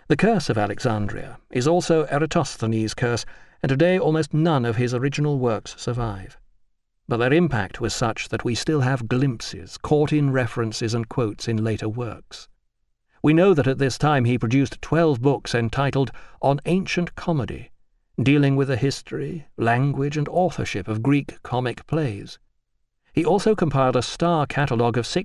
The curse of Alexandria is also Eratosthenes' curse, and today almost none of his original works survive. But their impact was such that we still have glimpses, caught-in references and quotes in later works. We know that at this time he produced 12 books entitled On Ancient Comedy, dealing with the history, language, and authorship of Greek comic plays. He also compiled a star catalogue of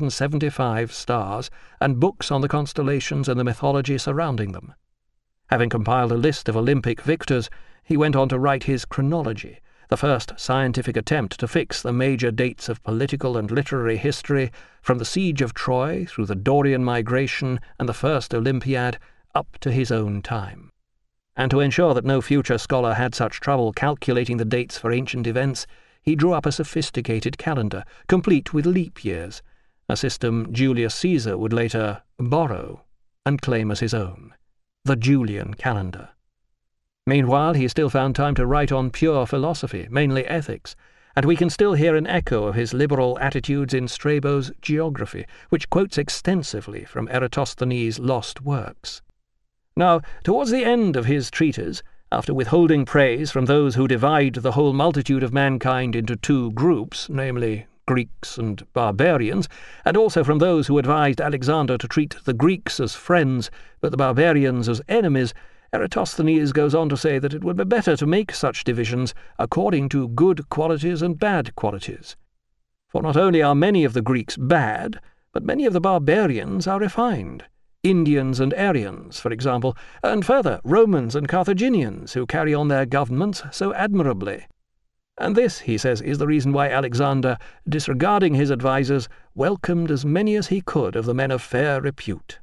675 stars and books on the constellations and the mythology surrounding them. Having compiled a list of Olympic victors, he went on to write his Chronology, the first scientific attempt to fix the major dates of political and literary history from the siege of Troy through the Dorian migration and the first Olympiad up to his own time. And to ensure that no future scholar had such trouble calculating the dates for ancient events, he drew up a sophisticated calendar, complete with leap years, a system Julius Caesar would later borrow and claim as his own, the Julian calendar. Meanwhile, he still found time to write on pure philosophy, mainly ethics, and we can still hear an echo of his liberal attitudes in Strabo's Geography, which quotes extensively from Eratosthenes' lost works. Now, towards the end of his treatise, after withholding praise from those who divide the whole multitude of mankind into two groups, namely Greeks and barbarians, and also from those who advised Alexander to treat the Greeks as friends, but the barbarians as enemies, Eratosthenes goes on to say that it would be better to make such divisions according to good qualities and bad qualities. For not only are many of the Greeks bad, but many of the barbarians are refined. Indians and Aryans, for example, and further, Romans and Carthaginians, who carry on their governments so admirably. And this, he says, is the reason why Alexander, disregarding his advisers, welcomed as many as he could of the men of fair repute.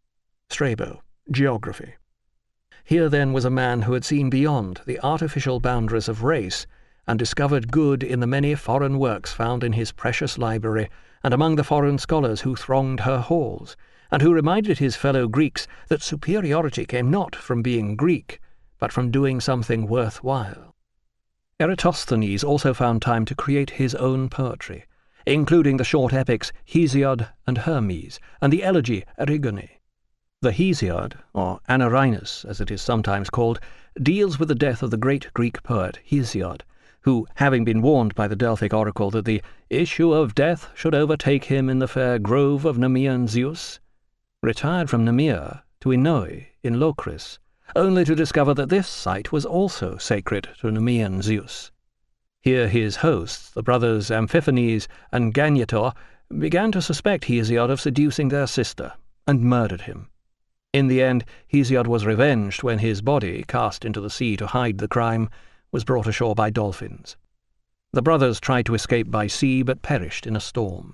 Strabo, Geography. Here then was a man who had seen beyond the artificial boundaries of race, and discovered good in the many foreign works found in his precious library, and among the foreign scholars who thronged her halls, and who reminded his fellow Greeks that superiority came not from being Greek, but from doing something worthwhile. Eratosthenes also found time to create his own poetry, including the short epics Hesiod and Hermes, and the elegy Erigone. The Hesiod, or Anarhinus as it is sometimes called, deals with the death of the great Greek poet Hesiod, who, having been warned by the Delphic oracle that the issue of death should overtake him in the fair grove of Nemean Zeus, retired from Nemea to Inoe in Locris, only to discover that this site was also sacred to Nemean Zeus. Here his hosts, the brothers Amphiphanes and Gagnator, began to suspect Hesiod of seducing their sister, and murdered him. In the end, Hesiod was revenged when his body, cast into the sea to hide the crime, was brought ashore by dolphins. The brothers tried to escape by sea, but perished in a storm.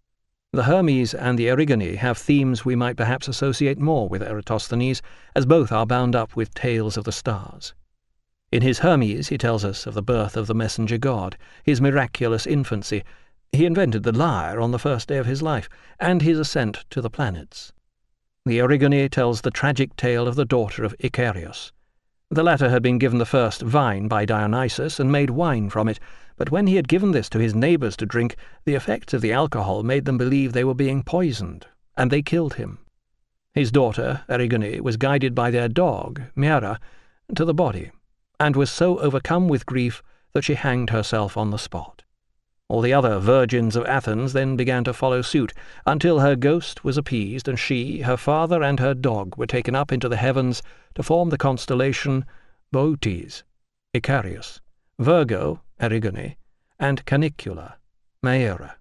The Hermes and the Erigone have themes we might perhaps associate more with Eratosthenes, as both are bound up with tales of the stars. In his Hermes he tells us of the birth of the messenger god, his miraculous infancy. He invented the lyre on the first day of his life, and his ascent to the planets. The Erigone tells the tragic tale of the daughter of Icarius. The latter had been given the first vine by Dionysus and made wine from it, but when he had given this to his neighbours to drink, the effects of the alcohol made them believe they were being poisoned, and they killed him. His daughter, Erigone, was guided by their dog, Mera, to the body, and was so overcome with grief that she hanged herself on the spot. All the other virgins of Athens then began to follow suit, until her ghost was appeased, and she, her father, and her dog were taken up into the heavens to form the constellation Bootes, Icarius, Virgo, Erigone, and Canicula, Maera.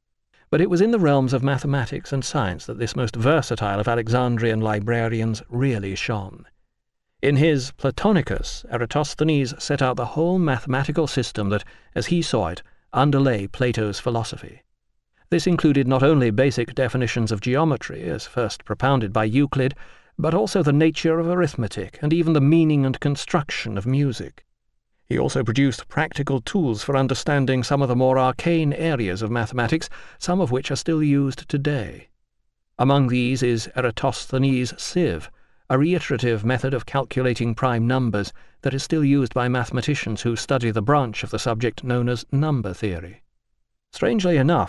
But it was in the realms of mathematics and science that this most versatile of Alexandrian librarians really shone. In his Platonicus, Eratosthenes set out the whole mathematical system that, as he saw it, underlay Plato's philosophy. This included not only basic definitions of geometry, as first propounded by Euclid, but also the nature of arithmetic, and even the meaning and construction of music. He also produced practical tools for understanding some of the more arcane areas of mathematics, some of which are still used today. Among these is Eratosthenes' sieve, a reiterative method of calculating prime numbers that is still used by mathematicians who study the branch of the subject known as number theory. Strangely enough,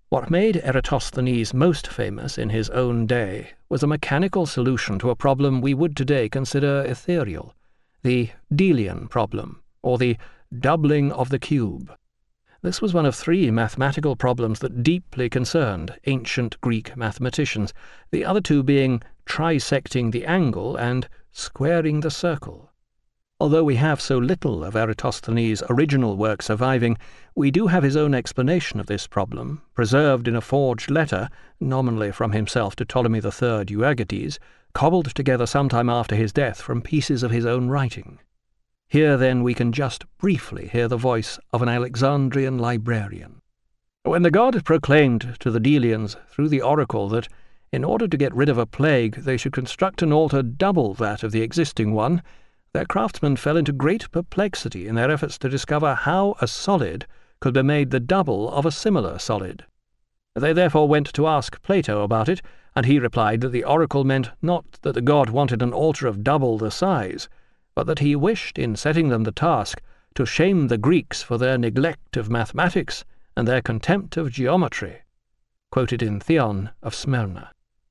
What made Eratosthenes most famous in his own day was a mechanical solution to a problem we would today consider ethereal, the Delian problem, or the doubling of the cube. This was one of three mathematical problems that deeply concerned ancient Greek mathematicians, the other two being trisecting the angle and squaring the circle. Although we have so little of Eratosthenes' original work surviving, we do have his own explanation of this problem, preserved in a forged letter, nominally from himself to Ptolemy III Euergetes, cobbled together sometime after his death from pieces of his own writing. Here, then, we can just briefly hear the voice of an Alexandrian librarian. When the god proclaimed to the Delians through the oracle that, in order to get rid of a plague, they should construct an altar double that of the existing one, their craftsmen fell into great perplexity in their efforts to discover how a solid could be made the double of a similar solid. They therefore went to ask Plato about it, and he replied that the oracle meant not that the god wanted an altar of double the size, but that he wished, in setting them the task, to shame the Greeks for their neglect of mathematics and their contempt of geometry, quoted in Theon of Smyrna.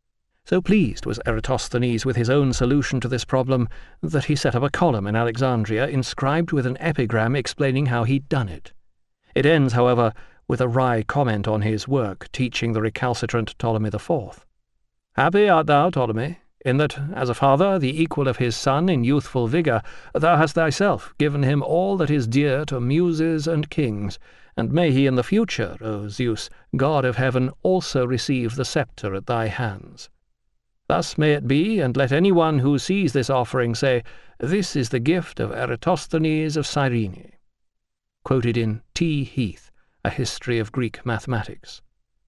So pleased was Eratosthenes with his own solution to this problem that he set up a column in Alexandria inscribed with an epigram explaining how he'd done it. It ends, however, with a wry comment on his work teaching the recalcitrant Ptolemy IV. "Happy art thou, Ptolemy, in that, as a father, the equal of his son in youthful vigour, thou hast thyself given him all that is dear to muses and kings, and may he in the future, O Zeus, god of heaven, also receive the sceptre at thy hands. Thus may it be, and let any one who sees this offering say, 'This is the gift of Eratosthenes of Cyrene,'" quoted in T. Heath, A History of Greek Mathematics.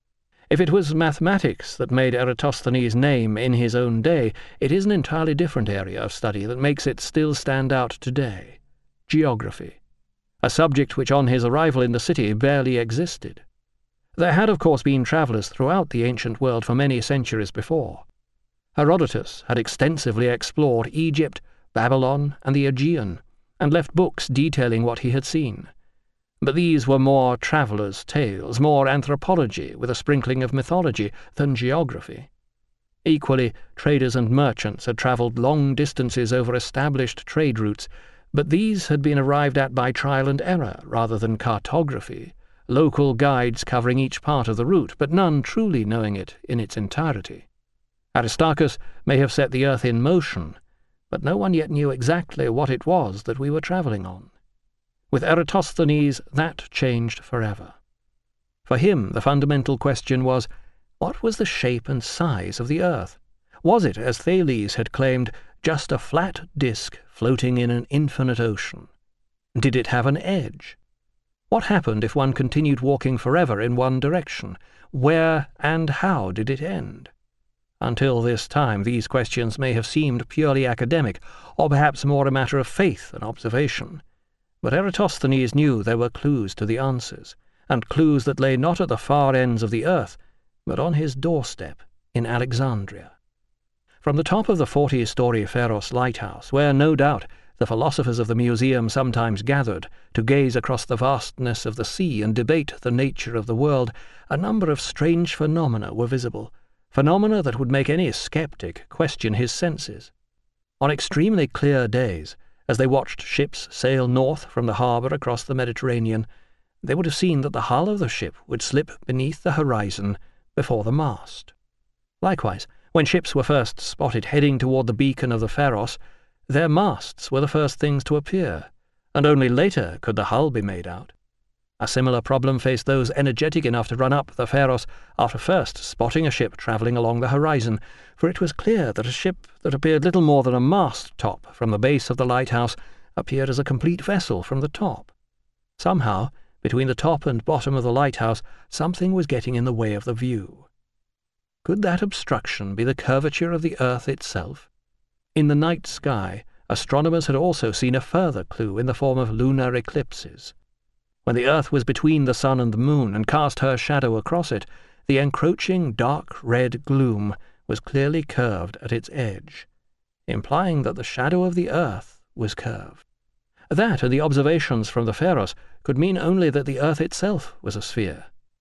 If it was mathematics that made Eratosthenes' name in his own day, it is an entirely different area of study that makes it still stand out today: geography, a subject which on his arrival in the city barely existed. There had of course been travellers throughout the ancient world for many centuries before. Herodotus had extensively explored Egypt, Babylon, and the Aegean, and left books detailing what he had seen. But these were more travellers' tales, more anthropology with a sprinkling of mythology than geography. Equally, traders and merchants had travelled long distances over established trade routes, but these had been arrived at by trial and error rather than cartography, local guides covering each part of the route, but none truly knowing it in its entirety. Aristarchus may have set the earth in motion, but no one yet knew exactly what it was that we were travelling on. With Eratosthenes, that changed forever. For him, the fundamental question was, what was the shape and size of the earth? Was it, as Thales had claimed, just a flat disk floating in an infinite ocean? Did it have an edge? What happened if one continued walking forever in one direction? Where and how did it end? Until this time, these questions may have seemed purely academic, or perhaps more a matter of faith than observation. But Eratosthenes knew there were clues to the answers, and clues that lay not at the far ends of the earth, but on his doorstep in Alexandria. From the top of the 40-story Pharos lighthouse, where no doubt the philosophers of the museum sometimes gathered to gaze across the vastness of the sea and debate the nature of the world, a number of strange phenomena were visible, phenomena that would make any skeptic question his senses. On extremely clear days, as they watched ships sail north from the harbour across the Mediterranean, they would have seen that the hull of the ship would slip beneath the horizon before the mast. Likewise, when ships were first spotted heading toward the beacon of the Pharos, their masts were the first things to appear, and only later could the hull be made out. A similar problem faced those energetic enough to run up the Pharos after first spotting a ship travelling along the horizon, for it was clear that a ship that appeared little more than a mast-top from the base of the lighthouse appeared as a complete vessel from the top. Somehow, between the top and bottom of the lighthouse, something was getting in the way of the view. Could that obstruction be the curvature of the earth itself? In the night sky, astronomers had also seen a further clue in the form of lunar eclipses. When the earth was between the sun and the moon and cast her shadow across it, the encroaching dark red gloom was clearly curved at its edge, implying that the shadow of the earth was curved. That and the observations from the Pharos could mean only that the earth itself was a sphere.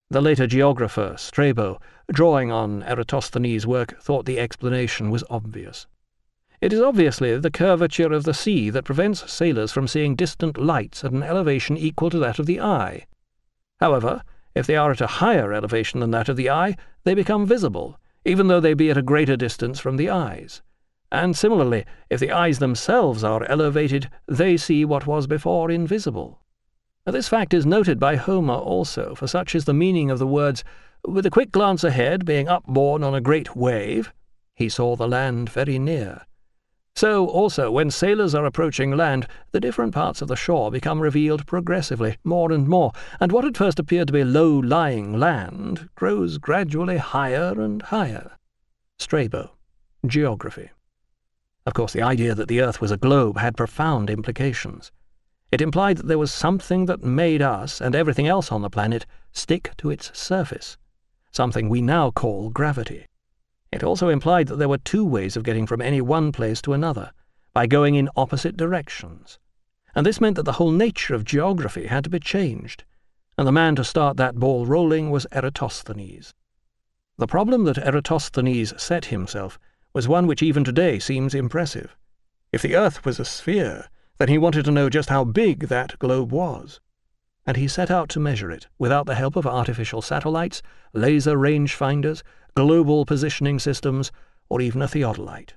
The later geographer, Strabo, drawing on Eratosthenes' work, thought the explanation was obvious. It is obviously the curvature of the sea that prevents sailors from seeing distant lights at an elevation equal to that of the eye. However, if they are at a higher elevation than that of the eye, they become visible, even though they be at a greater distance from the eyes. And similarly, if the eyes themselves are elevated, they see what was before invisible. This fact is noted by Homer also, for such is the meaning of the words, "With a quick glance ahead, being upborne on a great wave, he saw the land very near." So, also, when sailors are approaching land, the different parts of the shore become revealed progressively, more and more, and what at first appeared to be low-lying land grows gradually higher and higher. Strabo, Geography. Of course, the idea that the Earth was a globe had profound implications. It implied that there was something that made us, and everything else on the planet, stick to its surface, something we now call gravity. It also implied that there were two ways of getting from any one place to another, by going in opposite directions. And this meant that the whole nature of geography had to be changed, and the man to start that ball rolling was Eratosthenes. The problem that Eratosthenes set himself was one which even today seems impressive. If the Earth was a sphere, then he wanted to know just how big that globe was. And he set out to measure it, without the help of artificial satellites, laser rangefinders, global positioning systems, or even a theodolite.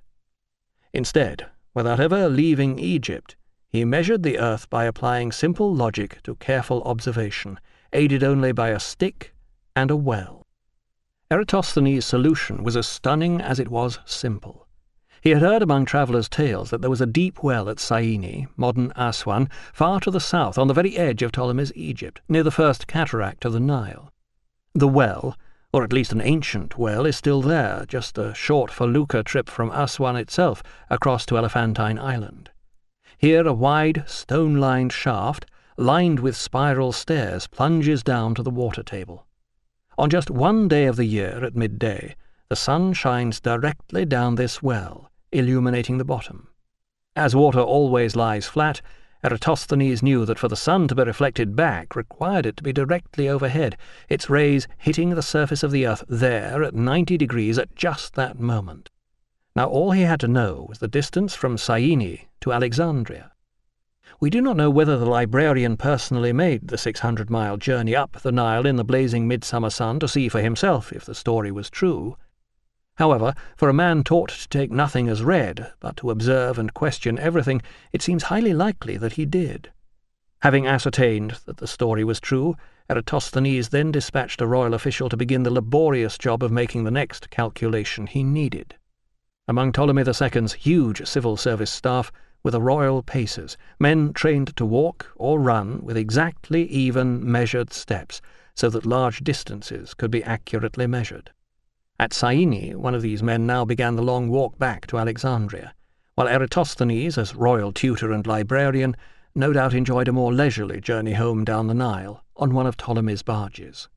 Instead, without ever leaving Egypt, he measured the Earth by applying simple logic to careful observation, aided only by a stick and a well. Eratosthenes' solution was as stunning as it was simple. He had heard among travellers' tales that there was a deep well at Syene, modern Aswan, far to the south, on the very edge of Ptolemy's Egypt, near the first cataract of the Nile. The well, or at least an ancient well, is still there, just a short felucca trip from Aswan itself across to Elephantine Island. Here a wide, stone-lined shaft, lined with spiral stairs, plunges down to the water table. On just one day of the year, at midday, the sun shines directly down this well, illuminating the bottom. As water always lies flat, Eratosthenes knew that for the sun to be reflected back required it to be directly overhead, its rays hitting the surface of the earth there at 90 degrees at just that moment. Now all he had to know was the distance from Syene to Alexandria. We do not know whether the librarian personally made the 600-mile journey up the Nile in the blazing midsummer sun to see for himself if the story was true. However, for a man taught to take nothing as read, but to observe and question everything, it seems highly likely that he did. Having ascertained that the story was true, Eratosthenes then dispatched a royal official to begin the laborious job of making the next calculation he needed. Among Ptolemy II's huge civil service staff were the royal pacers, men trained to walk or run with exactly even measured steps, so that large distances could be accurately measured. At Syene, one of these men now began the long walk back to Alexandria, while Eratosthenes, as royal tutor and librarian, no doubt enjoyed a more leisurely journey home down the Nile on one of Ptolemy's barges.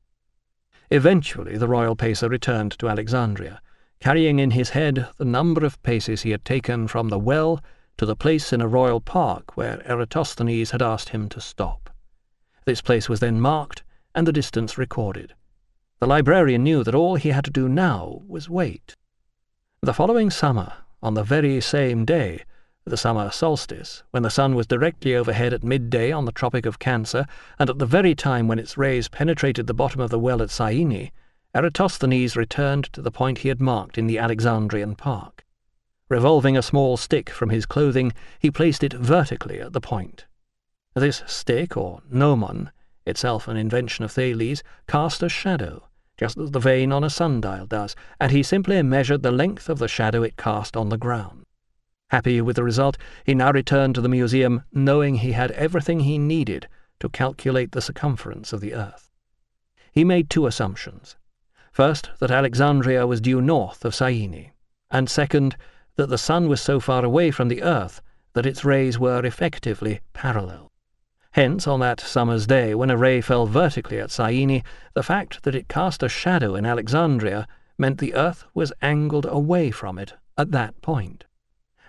Eventually the royal pacer returned to Alexandria, carrying in his head the number of paces he had taken from the well to the place in a royal park where Eratosthenes had asked him to stop. This place was then marked and the distance recorded. The librarian knew that all he had to do now was wait. The following summer, on the very same day, the summer solstice, when the sun was directly overhead at midday on the Tropic of Cancer, and at the very time when its rays penetrated the bottom of the well at Syene, Eratosthenes returned to the point he had marked in the Alexandrian park. Revolving a small stick from his clothing, he placed it vertically at the point. This stick, or gnomon, itself an invention of Thales, cast a shadow, just as the vane on a sundial does, and he simply measured the length of the shadow it cast on the ground. Happy with the result, he now returned to the museum, knowing he had everything he needed to calculate the circumference of the earth. He made two assumptions. First, that Alexandria was due north of Syene, and second, that the sun was so far away from the earth that its rays were effectively parallel. Hence, on that summer's day, when a ray fell vertically at Syene, the fact that it cast a shadow in Alexandria meant the earth was angled away from it at that point.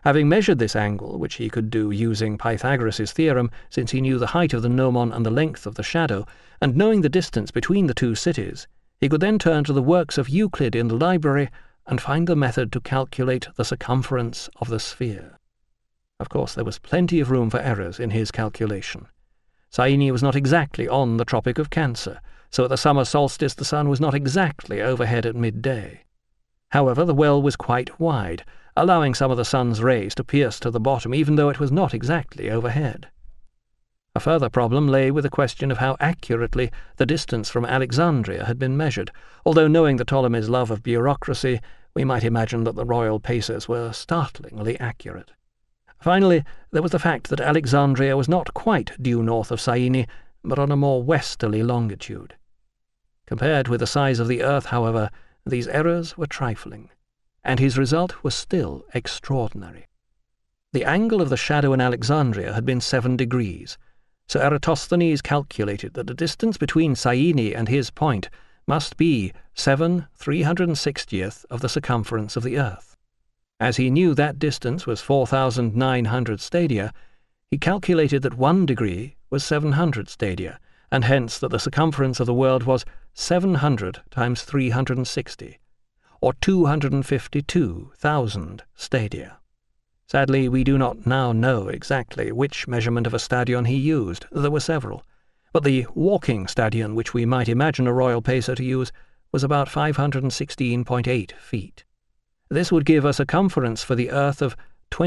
Having measured this angle, which he could do using Pythagoras' theorem, since he knew the height of the gnomon and the length of the shadow, and knowing the distance between the two cities, he could then turn to the works of Euclid in the library and find the method to calculate the circumference of the sphere. Of course, there was plenty of room for errors in his calculation. Cyene was not exactly on the Tropic of Cancer, so at the summer solstice the sun was not exactly overhead at midday. However, the well was quite wide, allowing some of the sun's rays to pierce to the bottom, even though it was not exactly overhead. A further problem lay with the question of how accurately the distance from Alexandria had been measured, although knowing the Ptolemies' love of bureaucracy, we might imagine that the royal paces were startlingly accurate. Finally, there was the fact that Alexandria was not quite due north of Cyene, but on a more westerly longitude. Compared with the size of the Earth, however, these errors were trifling, and his result was still extraordinary. The angle of the shadow in Alexandria had been 7 degrees, so Eratosthenes calculated that the distance between Cyene and his point must be 7/360th of the circumference of the Earth. As he knew that distance was 4,900 stadia, he calculated that 1 degree was 700 stadia, and hence that the circumference of the world was 700 times 360, or 252,000 stadia. Sadly, we do not now know exactly which measurement of a stadion he used. There were several, but the walking stadion which we might imagine a royal pacer to use was about 516.8 feet. This would give a circumference for the Earth of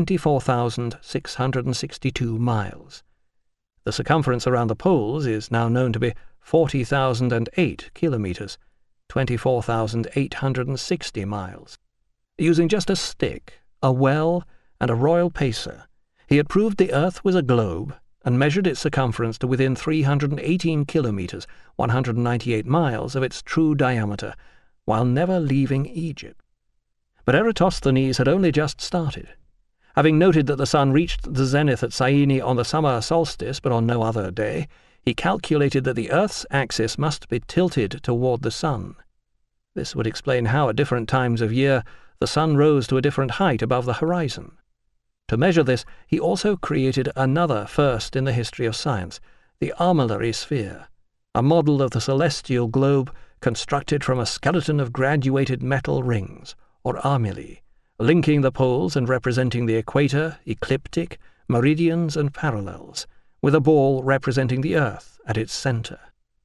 24,662 miles. The circumference around the poles is now known to be 40,008 kilometers, 24,860 miles. Using just a stick, a well, and a royal pacer, he had proved the Earth was a globe and measured its circumference to within 318 kilometers, 198 miles, of its true diameter, while never leaving Egypt. But Eratosthenes had only just started. Having noted that the sun reached the zenith at Cyene on the summer solstice, but on no other day, he calculated that the Earth's axis must be tilted toward the sun. This would explain how, at different times of year, the sun rose to a different height above the horizon. To measure this, he also created another first in the history of science, the armillary sphere, a model of the celestial globe constructed from a skeleton of graduated metal rings, or armilli, linking the poles and representing the equator, ecliptic, meridians, and parallels, with a ball representing the Earth at its center.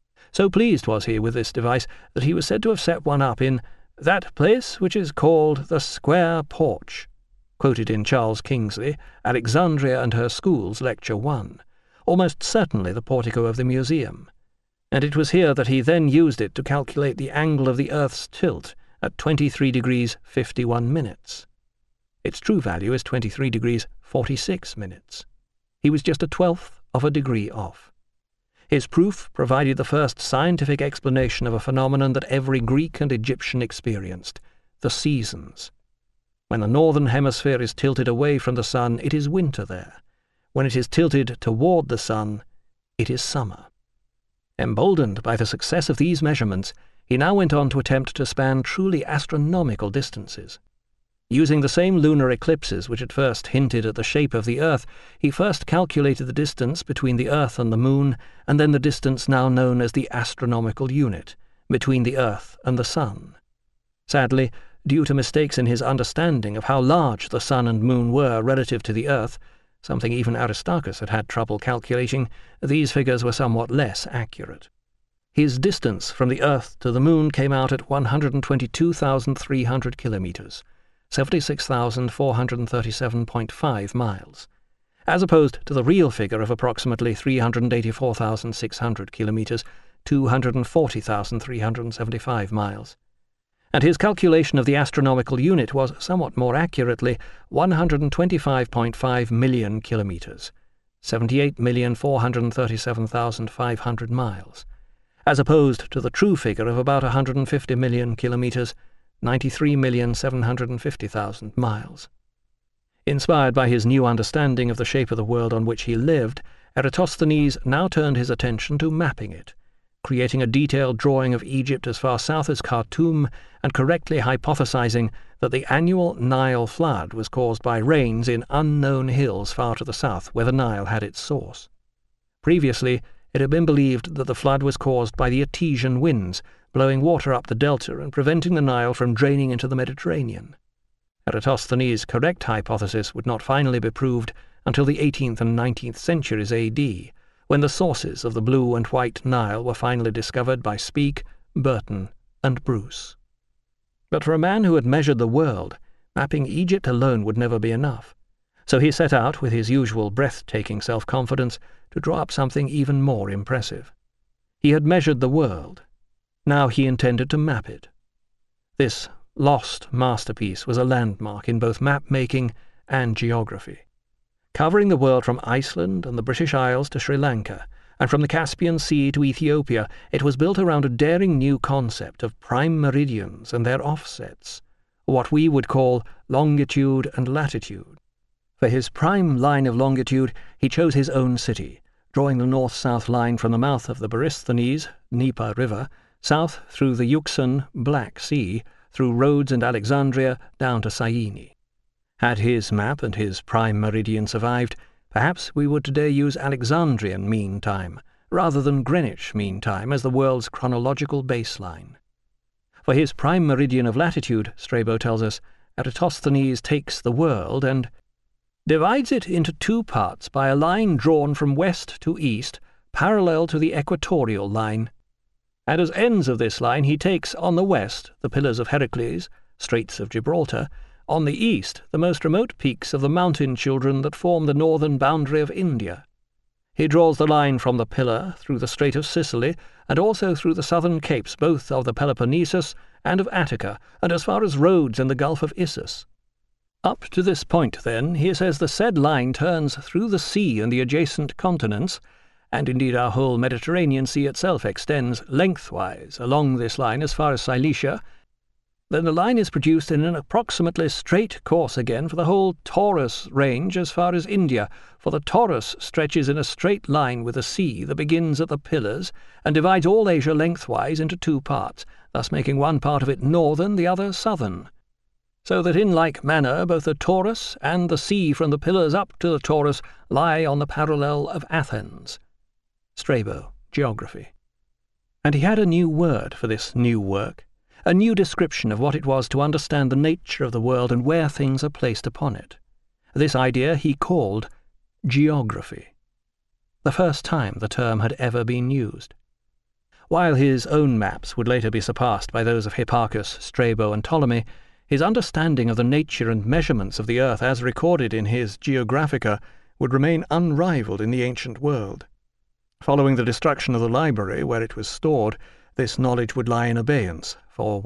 So pleased was he with this device that he was said to have set one up in that place which is called the Square Porch, quoted in Charles Kingsley, Alexandria and Her Schools, Lecture 1, almost certainly the portico of the museum, and it was here that he then used it to calculate the angle of the Earth's tilt at 23 degrees 51 minutes. Its true value is 23 degrees 46 minutes. He was just a 1/12 of a degree off. His proof provided the first scientific explanation of a phenomenon that every Greek and Egyptian experienced, the seasons. When the northern hemisphere is tilted away from the sun, it is winter there. When it is tilted toward the sun, it is summer. Emboldened by the success of these measurements, he now went on to attempt to span truly astronomical distances. Using the same lunar eclipses which at first hinted at the shape of the Earth, he first calculated the distance between the Earth and the Moon, and then the distance now known as the astronomical unit, between the Earth and the Sun. Sadly, due to mistakes in his understanding of how large the Sun and Moon were relative to the Earth, something even Aristarchus had had trouble calculating, these figures were somewhat less accurate. His distance from the Earth to the Moon came out at 122,300 kilometers, 76,437.5 miles, as opposed to the real figure of approximately 384,600 kilometers, 240,375 miles. And his calculation of the astronomical unit was somewhat more accurately 125.5 million kilometers, 78,437,500 miles, as opposed to the true figure of about 150 million kilometers, 93,750,000 miles. Inspired by his new understanding of the shape of the world on which he lived, Eratosthenes now turned his attention to mapping it, creating a detailed drawing of Egypt as far south as Khartoum and correctly hypothesizing that the annual Nile flood was caused by rains in unknown hills far to the south, where the Nile had its source. Previously, it had been believed that the flood was caused by the Etesian winds, blowing water up the delta and preventing the Nile from draining into the Mediterranean. Eratosthenes' correct hypothesis would not finally be proved until the 18th and 19th centuries AD, when the sources of the Blue and White Nile were finally discovered by Speke, Burton, and Bruce. But for a man who had measured the world, mapping Egypt alone would never be enough. So he set out, with his usual breathtaking self-confidence, to draw up something even more impressive. He had measured the world. Now he intended to map it. This lost masterpiece was a landmark in both map-making and geography. Covering the world from Iceland and the British Isles to Sri Lanka, and from the Caspian Sea to Ethiopia, it was built around a daring new concept of prime meridians and their offsets, what we would call longitude and latitude. For his prime line of longitude, he chose his own city, drawing the north-south line from the mouth of the Borysthenes, Dnieper River, south through the Euxine, Black Sea, through Rhodes and Alexandria, down to Syene. Had his map and his prime meridian survived, perhaps we would today use Alexandrian mean time, rather than Greenwich mean time as the world's chronological baseline. For his prime meridian of latitude, Strabo tells us, Eratosthenes takes the world and divides it into two parts by a line drawn from west to east, parallel to the equatorial line. And as ends of this line he takes, on the west, the Pillars of Heracles, Straits of Gibraltar, on the east, the most remote peaks of the mountain children that form the northern boundary of India. He draws the line from the Pillar through the Strait of Sicily, and also through the southern capes both of the Peloponnesus and of Attica, and as far as Rhodes and the Gulf of Issus. Up to this point, then, he says the said line turns through the sea and the adjacent continents, and indeed our whole Mediterranean Sea itself extends lengthwise along this line as far as Cilicia. Then the line is produced in an approximately straight course again for the whole Taurus range as far as India, for the Taurus stretches in a straight line with the sea that begins at the Pillars and divides all Asia lengthwise into two parts, thus making one part of it northern, the other southern. So that in like manner both the Taurus and the sea from the Pillars up to the Taurus lie on the parallel of Athens. Strabo, Geography. And he had a new word for this new work, a new description of what it was to understand the nature of the world and where things are placed upon it. This idea he called geography, the first time the term had ever been used. While his own maps would later be surpassed by those of Hipparchus, Strabo, and Ptolemy, his understanding of the nature and measurements of the earth as recorded in his Geographica would remain unrivalled in the ancient world. Following the destruction of the library where it was stored, this knowledge would lie in abeyance for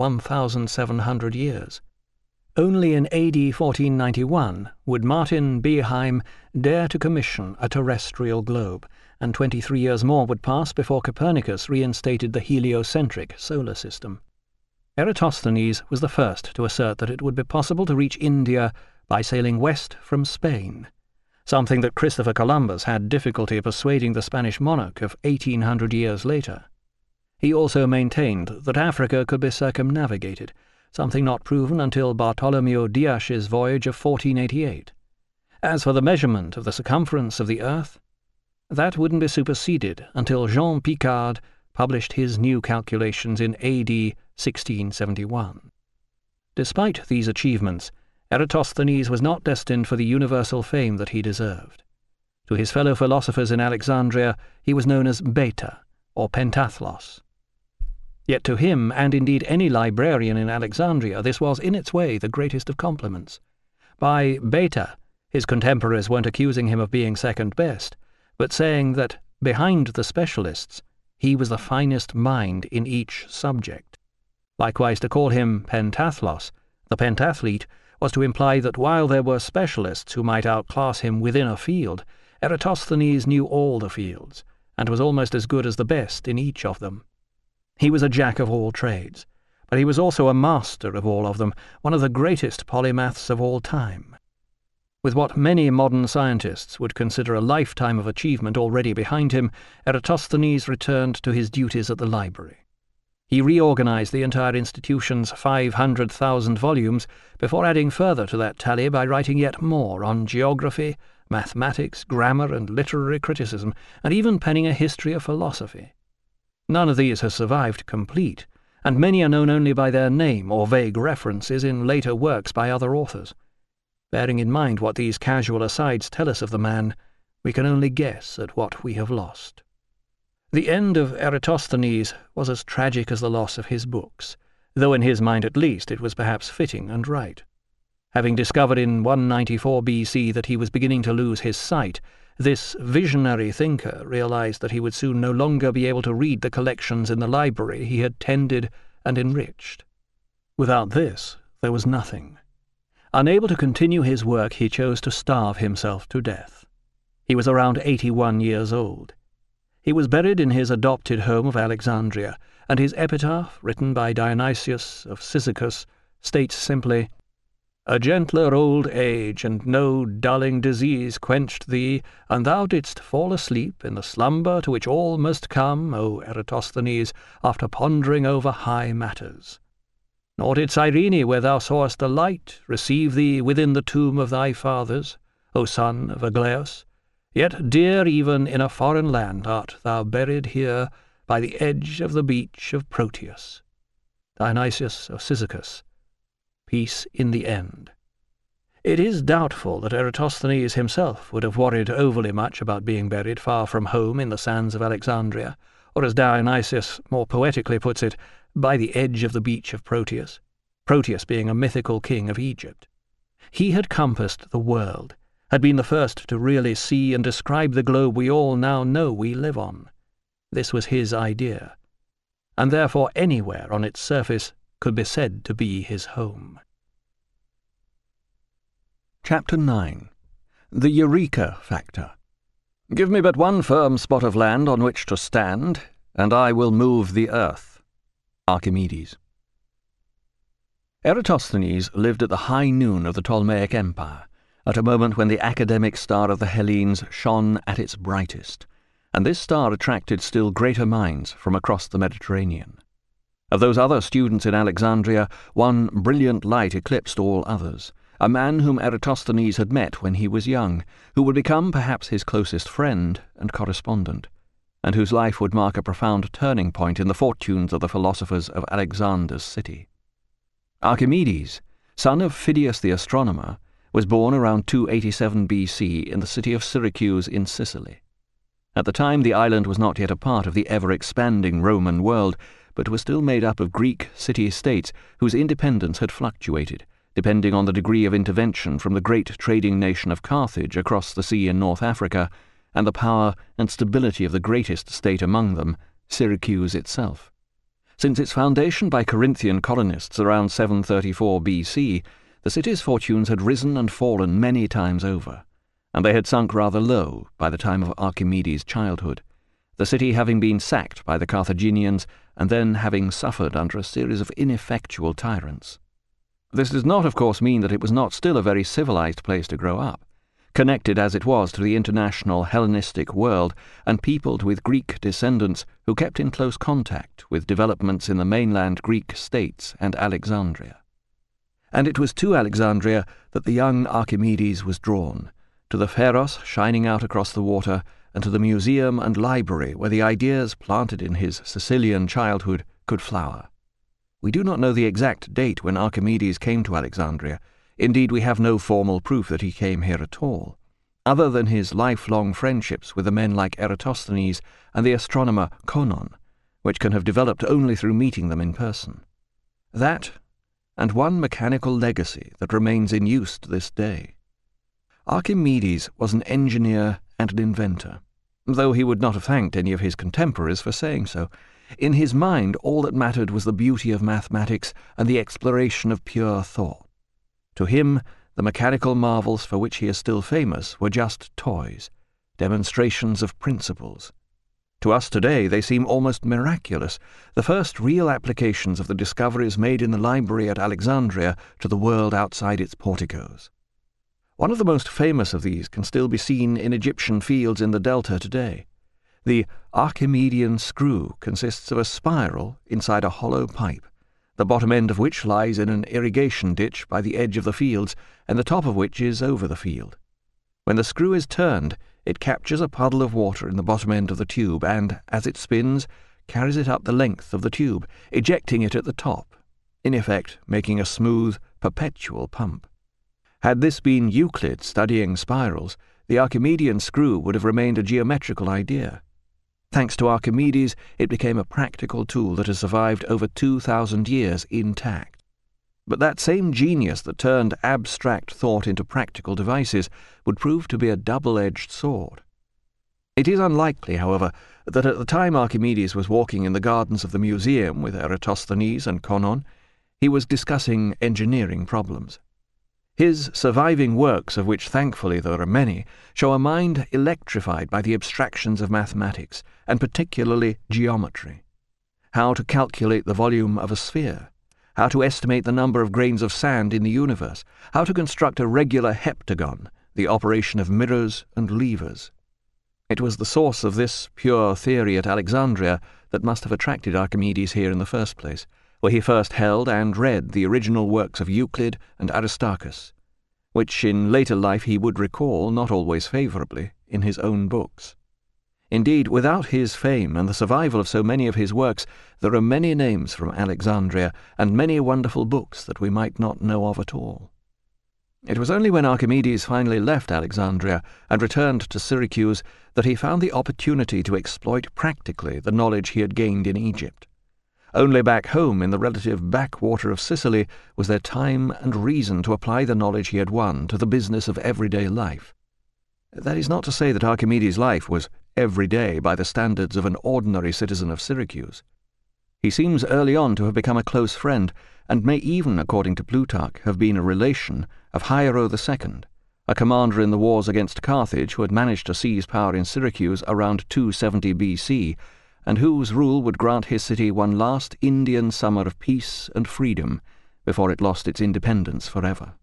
1,700 years. Only in AD 1491 would Martin Beheim dare to commission a terrestrial globe, and 23 years more would pass before Copernicus reinstated the heliocentric solar system. Eratosthenes was the first to assert that it would be possible to reach India by sailing west from Spain, something that Christopher Columbus had difficulty persuading the Spanish monarch of 1800 years later. He also maintained that Africa could be circumnavigated, something not proven until Bartholomew Dias's voyage of 1488. As for the measurement of the circumference of the earth, that wouldn't be superseded until Jean Picard published his new calculations in AD 1671. Despite these achievements, Eratosthenes was not destined for the universal fame that he deserved. To his fellow philosophers in Alexandria he was known as Beta, or Pentathlos. Yet to him, and indeed any librarian in Alexandria, this was in its way the greatest of compliments. By Beta, his contemporaries weren't accusing him of being second best, but saying that, behind the specialists, he was the finest mind in each subject. Likewise, to call him Pentathlos, the pentathlete, was to imply that while there were specialists who might outclass him within a field, Eratosthenes knew all the fields, and was almost as good as the best in each of them. He was a jack of all trades, but he was also a master of all of them, one of the greatest polymaths of all time. With what many modern scientists would consider a lifetime of achievement already behind him, Eratosthenes returned to his duties at the library. He reorganized the entire institution's 500,000 volumes before adding further to that tally by writing yet more on geography, mathematics, grammar, and literary criticism, and even penning a history of philosophy. None of these has survived complete, and many are known only by their name or vague references in later works by other authors. Bearing in mind what these casual asides tell us of the man, we can only guess at what we have lost. The end of Eratosthenes was as tragic as the loss of his books, though in his mind at least it was perhaps fitting and right. Having discovered in 194 BC that he was beginning to lose his sight, this visionary thinker realized that he would soon no longer be able to read the collections in the library he had tended and enriched. Without this, there was nothing. Unable to continue his work, he chose to starve himself to death. He was around 81 years old. He was buried in his adopted home of Alexandria, and his epitaph, written by Dionysius of Cyzicus, states simply, "A gentler old age and no dulling disease quenched thee, and thou didst fall asleep in the slumber to which all must come, O Eratosthenes, after pondering over high matters. Nor did Cyrene, where thou sawest the light, receive thee within the tomb of thy fathers, O son of Aglaus. Yet dear even in a foreign land art thou buried here by the edge of the beach of Proteus." Dionysius of Cyzicus. Peace in the end. It is doubtful that Eratosthenes himself would have worried overly much about being buried far from home in the sands of Alexandria, or as Dionysius more poetically puts it, by the edge of the beach of Proteus, Proteus being a mythical king of Egypt. He had compassed the world, had been the first to really see and describe the globe we all now know we live on. This was his idea, and therefore anywhere on its surface could be said to be his home. Chapter 9. The Eureka Factor. Give me but one firm spot of land on which to stand, and I will move the earth. Archimedes. Eratosthenes lived at the high noon of the Ptolemaic Empire, at a moment when the academic star of the Hellenes shone at its brightest, and this star attracted still greater minds from across the Mediterranean. Of those other students in Alexandria, one brilliant light eclipsed all others, a man whom Eratosthenes had met when he was young, who would become perhaps his closest friend and correspondent, and whose life would mark a profound turning point in the fortunes of the philosophers of Alexander's city. Archimedes, son of Phidias the astronomer, was born around 287 BC in the city of Syracuse in Sicily. At the time the island was not yet a part of the ever-expanding Roman world, but was still made up of Greek city-states whose independence had fluctuated, depending on the degree of intervention from the great trading nation of Carthage across the sea in North Africa, and the power and stability of the greatest state among them, Syracuse itself. Since its foundation by Corinthian colonists around 734 BC, the city's fortunes had risen and fallen many times over, and they had sunk rather low by the time of Archimedes' childhood, the city having been sacked by the Carthaginians and then having suffered under a series of ineffectual tyrants. This does not, of course, mean that it was not still a very civilized place to grow up, connected as it was to the international Hellenistic world and peopled with Greek descendants who kept in close contact with developments in the mainland Greek states and Alexandria. And it was to Alexandria that the young Archimedes was drawn, to the Pharos shining out across the water, and to the museum and library where the ideas planted in his Sicilian childhood could flower. We do not know the exact date when Archimedes came to Alexandria. Indeed, we have no formal proof that he came here at all, other than his lifelong friendships with the men like Eratosthenes and the astronomer Conon, which can have developed only through meeting them in person. That, and one mechanical legacy that remains in use to this day. Archimedes was an engineer and an inventor, though he would not have thanked any of his contemporaries for saying so. In his mind, all that mattered was the beauty of mathematics and the exploration of pure thought. To him, the mechanical marvels for which he is still famous were just toys, demonstrations of principles. To us today they seem almost miraculous, the first real applications of the discoveries made in the library at Alexandria to the world outside its porticos. One of the most famous of these can still be seen in Egyptian fields in the Delta today. The Archimedean screw consists of a spiral inside a hollow pipe, the bottom end of which lies in an irrigation ditch by the edge of the fields, and the top of which is over the field. When the screw is turned, it captures a puddle of water in the bottom end of the tube, and, as it spins, carries it up the length of the tube, ejecting it at the top, in effect making a smooth, perpetual pump. Had this been Euclid studying spirals, the Archimedean screw would have remained a geometrical idea. Thanks to Archimedes, it became a practical tool that has survived over 2,000 years intact. But that same genius that turned abstract thought into practical devices would prove to be a double-edged sword. It is unlikely, however, that at the time Archimedes was walking in the gardens of the museum with Eratosthenes and Conon, he was discussing engineering problems. His surviving works, of which thankfully there are many, show a mind electrified by the abstractions of mathematics, and particularly geometry. How to calculate the volume of a sphere, how to estimate the number of grains of sand in the universe, how to construct a regular heptagon, the operation of mirrors and levers. It was the source of this pure theory at Alexandria that must have attracted Archimedes here in the first place, where he first held and read the original works of Euclid and Aristarchus, which in later life he would recall, not always favourably, in his own books. Indeed, without his fame and the survival of so many of his works, there are many names from Alexandria and many wonderful books that we might not know of at all. It was only when Archimedes finally left Alexandria and returned to Syracuse that he found the opportunity to exploit practically the knowledge he had gained in Egypt. Only back home in the relative backwater of Sicily was there time and reason to apply the knowledge he had won to the business of everyday life. That is not to say that Archimedes' life was everyday by the standards of an ordinary citizen of Syracuse. He seems early on to have become a close friend, and may even, according to Plutarch, have been a relation of Hiero II, a commander in the wars against Carthage who had managed to seize power in Syracuse around 270 BC, and whose rule would grant his city one last Indian summer of peace and freedom before it lost its independence forever.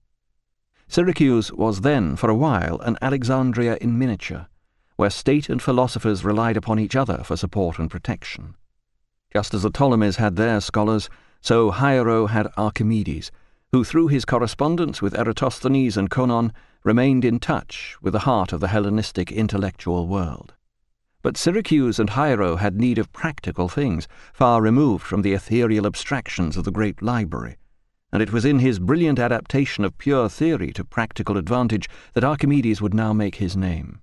Syracuse was then, for a while, an Alexandria in miniature, where state and philosophers relied upon each other for support and protection. Just as the Ptolemies had their scholars, so Hiero had Archimedes, who through his correspondence with Eratosthenes and Conon remained in touch with the heart of the Hellenistic intellectual world. But Syracuse and Hiero had need of practical things, far removed from the ethereal abstractions of the great library, and it was in his brilliant adaptation of pure theory to practical advantage that Archimedes would now make his name.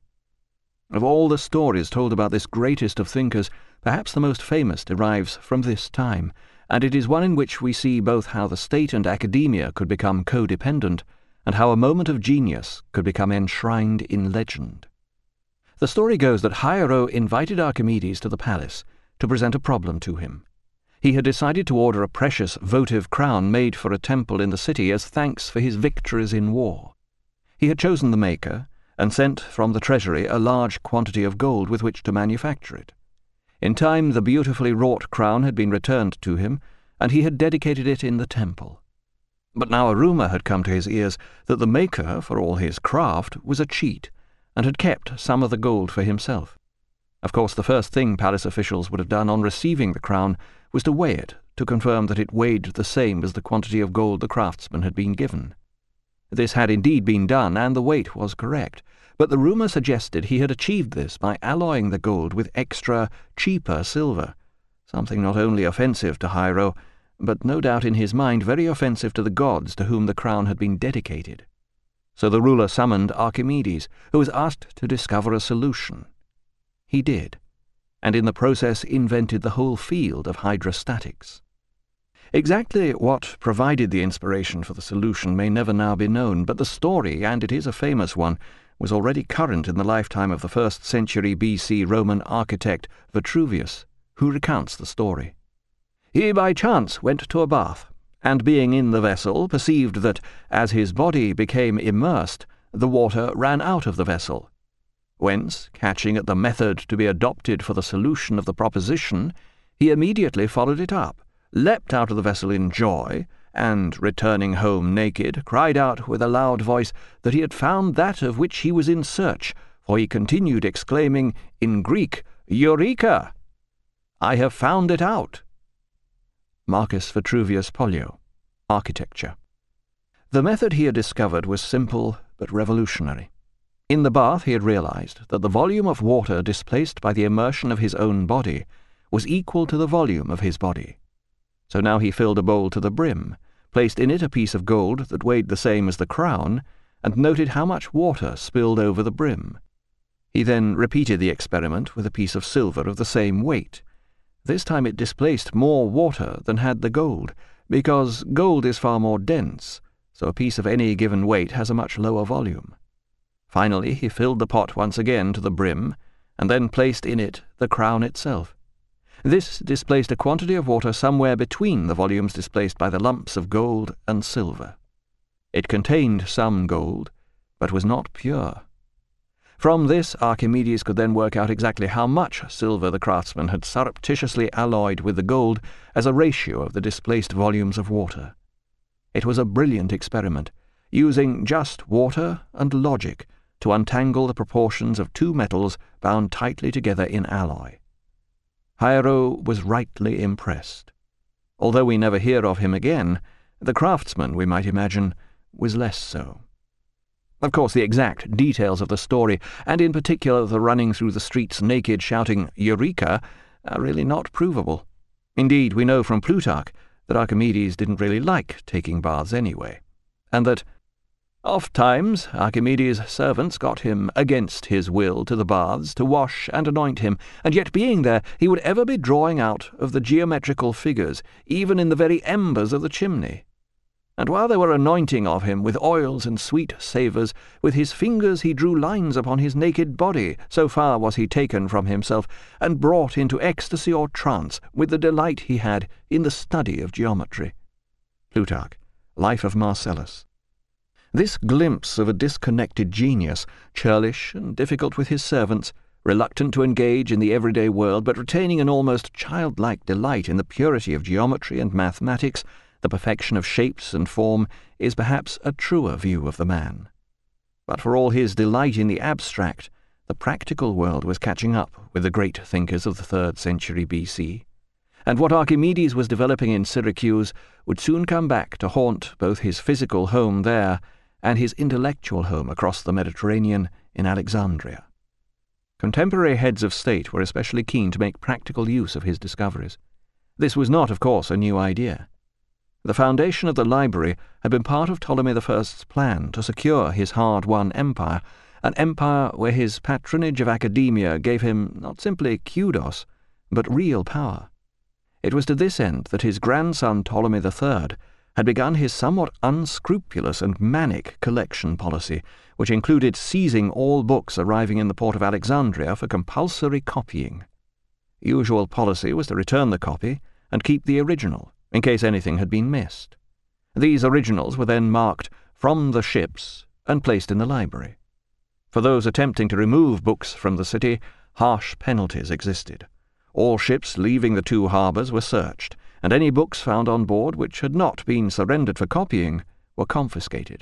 Of all the stories told about this greatest of thinkers, perhaps the most famous derives from this time, and it is one in which we see both how the state and academia could become codependent, and how a moment of genius could become enshrined in legend. The story goes that Hiero invited Archimedes to the palace to present a problem to him. He had decided to order a precious votive crown made for a temple in the city as thanks for his victories in war. He had chosen the maker, and sent from the treasury a large quantity of gold with which to manufacture it. In time the beautifully wrought crown had been returned to him, and he had dedicated it in the temple. But now a rumour had come to his ears that the maker, for all his craft, was a cheat, and had kept some of the gold for himself. Of course, the first thing palace officials would have done on receiving the crown was to weigh it, to confirm that it weighed the same as the quantity of gold the craftsman had been given. This had indeed been done, and the weight was correct, but the rumour suggested he had achieved this by alloying the gold with extra, cheaper silver, something not only offensive to Hiero, but no doubt in his mind very offensive to the gods to whom the crown had been dedicated. So the ruler summoned Archimedes, who was asked to discover a solution. He did, and in the process invented the whole field of hydrostatics. Exactly what provided the inspiration for the solution may never now be known, but the story, and it is a famous one, was already current in the lifetime of the 1st century BC Roman architect Vitruvius, who recounts the story. He by chance went to a bath, and being in the vessel perceived that, as his body became immersed, the water ran out of the vessel, whence, catching at the method to be adopted for the solution of the proposition, he immediately followed it up, leapt out of the vessel in joy, and, returning home naked, cried out with a loud voice that he had found that of which he was in search, for he continued exclaiming, in Greek, Eureka! I have found it out. Marcus Vitruvius Pollio, Architecture. The method he had discovered was simple but revolutionary. In the bath he had realized that the volume of water displaced by the immersion of his own body was equal to the volume of his body. So now he filled a bowl to the brim, placed in it a piece of gold that weighed the same as the crown, and noted how much water spilled over the brim. He then repeated the experiment with a piece of silver of the same weight. This time it displaced more water than had the gold, because gold is far more dense, so a piece of any given weight has a much lower volume. Finally, he filled the pot once again to the brim, and then placed in it the crown itself. This displaced a quantity of water somewhere between the volumes displaced by the lumps of gold and silver. It contained some gold, but was not pure. From this, Archimedes could then work out exactly how much silver the craftsman had surreptitiously alloyed with the gold as a ratio of the displaced volumes of water. It was a brilliant experiment, using just water and logic to untangle the proportions of two metals bound tightly together in alloy. Hiero was rightly impressed. Although we never hear of him again, the craftsman, we might imagine, was less so. Of course, the exact details of the story, and in particular the running through the streets naked shouting "Eureka," are really not provable. Indeed, we know from Plutarch that Archimedes didn't really like taking baths anyway, and that oft-times Archimedes' servants got him against his will to the baths to wash and anoint him, and yet being there he would ever be drawing out of the geometrical figures, even in the very embers of the chimney. And while they were anointing of him with oils and sweet savours, with his fingers he drew lines upon his naked body, so far was he taken from himself, and brought into ecstasy or trance with the delight he had in the study of geometry. Plutarch, Life of Marcellus. This glimpse of a disconnected genius, churlish and difficult with his servants, reluctant to engage in the everyday world, but retaining an almost childlike delight in the purity of geometry and mathematics, the perfection of shapes and form, is perhaps a truer view of the man. But for all his delight in the abstract, the practical world was catching up with the great thinkers of the 3rd century BC, and what Archimedes was developing in Syracuse would soon come back to haunt both his physical home there and his intellectual home across the Mediterranean in Alexandria. Contemporary heads of state were especially keen to make practical use of his discoveries. This was not, of course, a new idea. The foundation of the library had been part of Ptolemy I's plan to secure his hard-won empire, an empire where his patronage of academia gave him not simply kudos, but real power. It was to this end that his grandson Ptolemy III had begun his somewhat unscrupulous and manic collection policy, which included seizing all books arriving in the port of Alexandria for compulsory copying. Usual policy was to return the copy and keep the original, in case anything had been missed. These originals were then marked "from the ships" and placed in the library. For those attempting to remove books from the city, harsh penalties existed. All ships leaving the 2 harbours were searched, and any books found on board which had not been surrendered for copying were confiscated.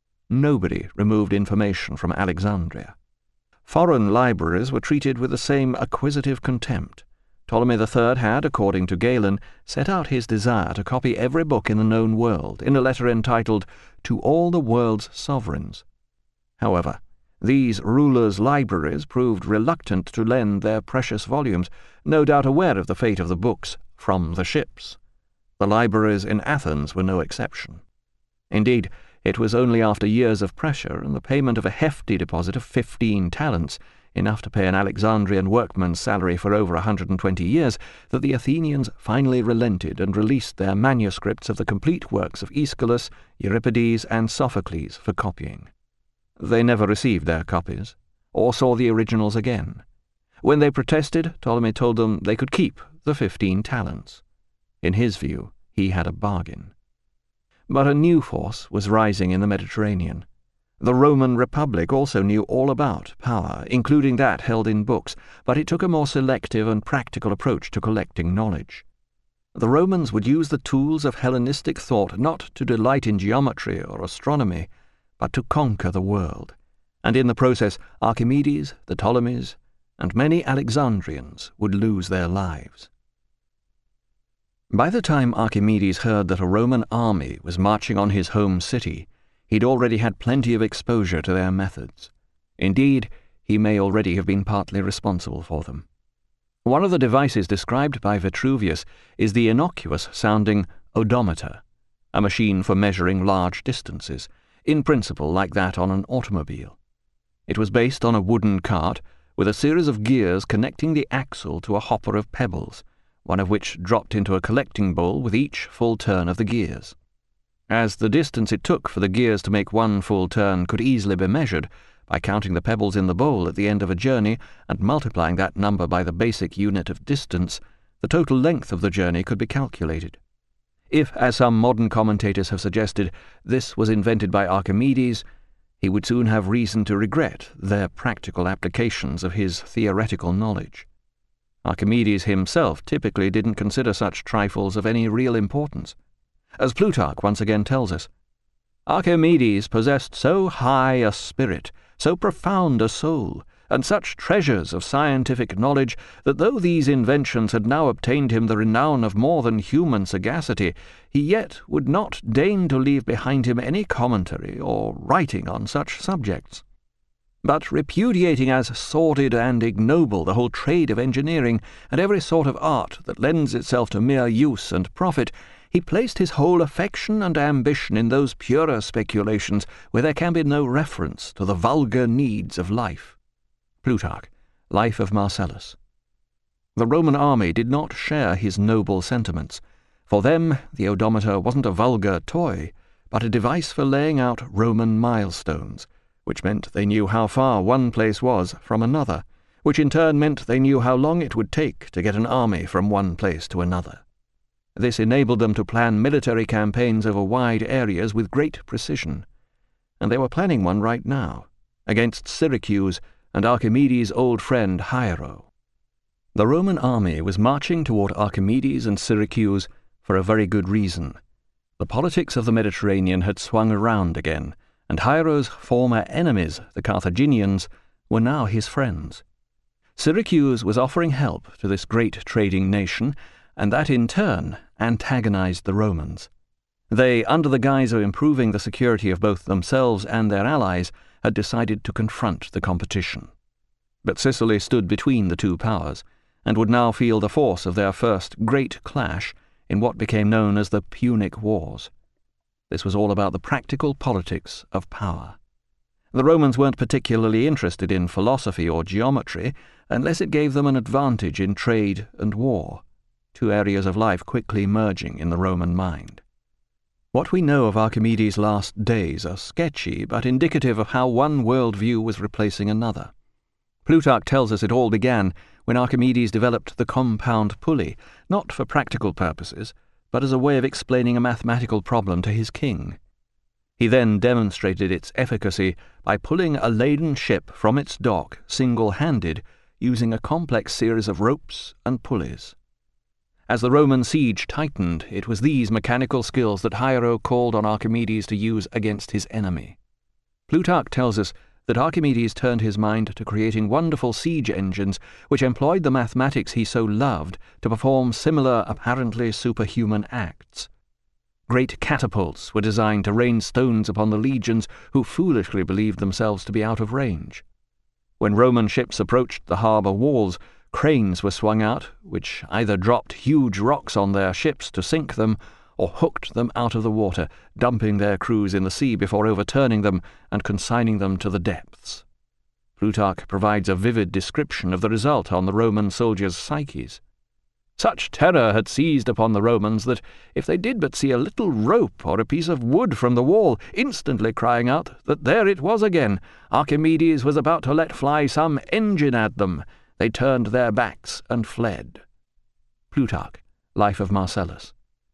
Nobody removed information from Alexandria. Foreign libraries were treated with the same acquisitive contempt. Ptolemy III had, according to Galen, set out his desire to copy every book in the known world in a letter entitled "To All the World's Sovereigns." However, these rulers' libraries proved reluctant to lend their precious volumes, no doubt aware of the fate of the books from the ships. The libraries in Athens were no exception. Indeed, it was only after years of pressure and the payment of a hefty deposit of 15 talents, enough to pay an Alexandrian workman's salary for over 120 years, that the Athenians finally relented and released their manuscripts of the complete works of Aeschylus, Euripides, and Sophocles for copying. They never received their copies, or saw the originals again. When they protested, Ptolemy told them they could keep the 15 talents. In his view, he had a bargain. But a new force was rising in the Mediterranean. The Roman Republic also knew all about power, including that held in books, but it took a more selective and practical approach to collecting knowledge. The Romans would use the tools of Hellenistic thought not to delight in geometry or astronomy, but to conquer the world, and in the process Archimedes, the Ptolemies, and many Alexandrians would lose their lives. By the time Archimedes heard that a Roman army was marching on his home city, he'd already had plenty of exposure to their methods. Indeed, he may already have been partly responsible for them. One of the devices described by Vitruvius is the innocuous-sounding odometer, a machine for measuring large distances, in principle like that on an automobile. It was based on a wooden cart with a series of gears connecting the axle to a hopper of pebbles, one of which dropped into a collecting bowl with each full turn of the gears. As the distance it took for the gears to make one full turn could easily be measured by counting the pebbles in the bowl at the end of a journey and multiplying that number by the basic unit of distance, the total length of the journey could be calculated. If, as some modern commentators have suggested, this was invented by Archimedes, he would soon have reason to regret their practical applications of his theoretical knowledge. Archimedes himself typically didn't consider such trifles of any real importance. As Plutarch once again tells us, Archimedes possessed so high a spirit, so profound a soul, and such treasures of scientific knowledge, that though these inventions had now obtained him the renown of more than human sagacity, he yet would not deign to leave behind him any commentary or writing on such subjects. But repudiating as sordid and ignoble the whole trade of engineering, and every sort of art that lends itself to mere use and profit, he placed his whole affection and ambition in those purer speculations where there can be no reference to the vulgar needs of life. Plutarch, Life of Marcellus. The Roman army did not share his noble sentiments. For them, the odometer wasn't a vulgar toy, but a device for laying out Roman milestones, which meant they knew how far one place was from another, which in turn meant they knew how long it would take to get an army from one place to another. This enabled them to plan military campaigns over wide areas with great precision, and they were planning one right now, against Syracuse and Archimedes' old friend Hiero. The Roman army was marching toward Archimedes and Syracuse for a very good reason. The politics of the Mediterranean had swung around again, and Hiero's former enemies, the Carthaginians, were now his friends. Syracuse was offering help to this great trading nation, and that in turn antagonized the Romans. They, under the guise of improving the security of both themselves and their allies, had decided to confront the competition. But Sicily stood between the two powers, and would now feel the force of their first great clash in what became known as the Punic Wars. This was all about the practical politics of power. The Romans weren't particularly interested in philosophy or geometry unless it gave them an advantage in trade and war, two areas of life quickly merging in the Roman mind. What we know of Archimedes' last days are sketchy but indicative of how one worldview was replacing another. Plutarch tells us it all began when Archimedes developed the compound pulley, not for practical purposes, but as a way of explaining a mathematical problem to his king. He then demonstrated its efficacy by pulling a laden ship from its dock single-handed, using a complex series of ropes and pulleys. As the Roman siege tightened, it was these mechanical skills that Hiero called on Archimedes to use against his enemy. Plutarch tells us that Archimedes turned his mind to creating wonderful siege engines which employed the mathematics he so loved to perform similar, apparently superhuman acts. Great catapults were designed to rain stones upon the legions who foolishly believed themselves to be out of range. When Roman ships approached the harbour walls, cranes were swung out, which either dropped huge rocks on their ships to sink them, or hooked them out of the water, dumping their crews in the sea before overturning them and consigning them to the depths. Plutarch provides a vivid description of the result on the Roman soldiers' psyches. Such terror had seized upon the Romans that, if they did but see a little rope or a piece of wood from the wall, instantly crying out that there it was again, Archimedes was about to let fly some engine at them, they turned their backs and fled. Plutarch, Life of Marcellus.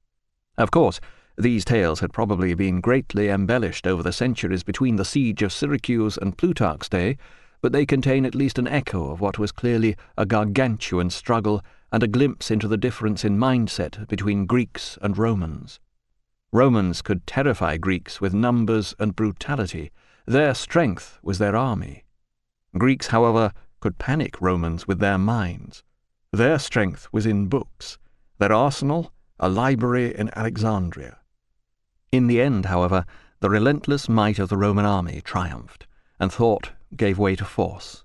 Of course, these tales had probably been greatly embellished over the centuries between the siege of Syracuse and Plutarch's day, but they contain at least an echo of what was clearly a gargantuan struggle and a glimpse into the difference in mindset between Greeks and Romans. Romans could terrify Greeks with numbers and brutality. Their strength was their army. Greeks, however, could panic Romans with their minds. Their strength was in books, their arsenal a library in Alexandria. In the end, however, the relentless might of the Roman army triumphed, and thought gave way to force.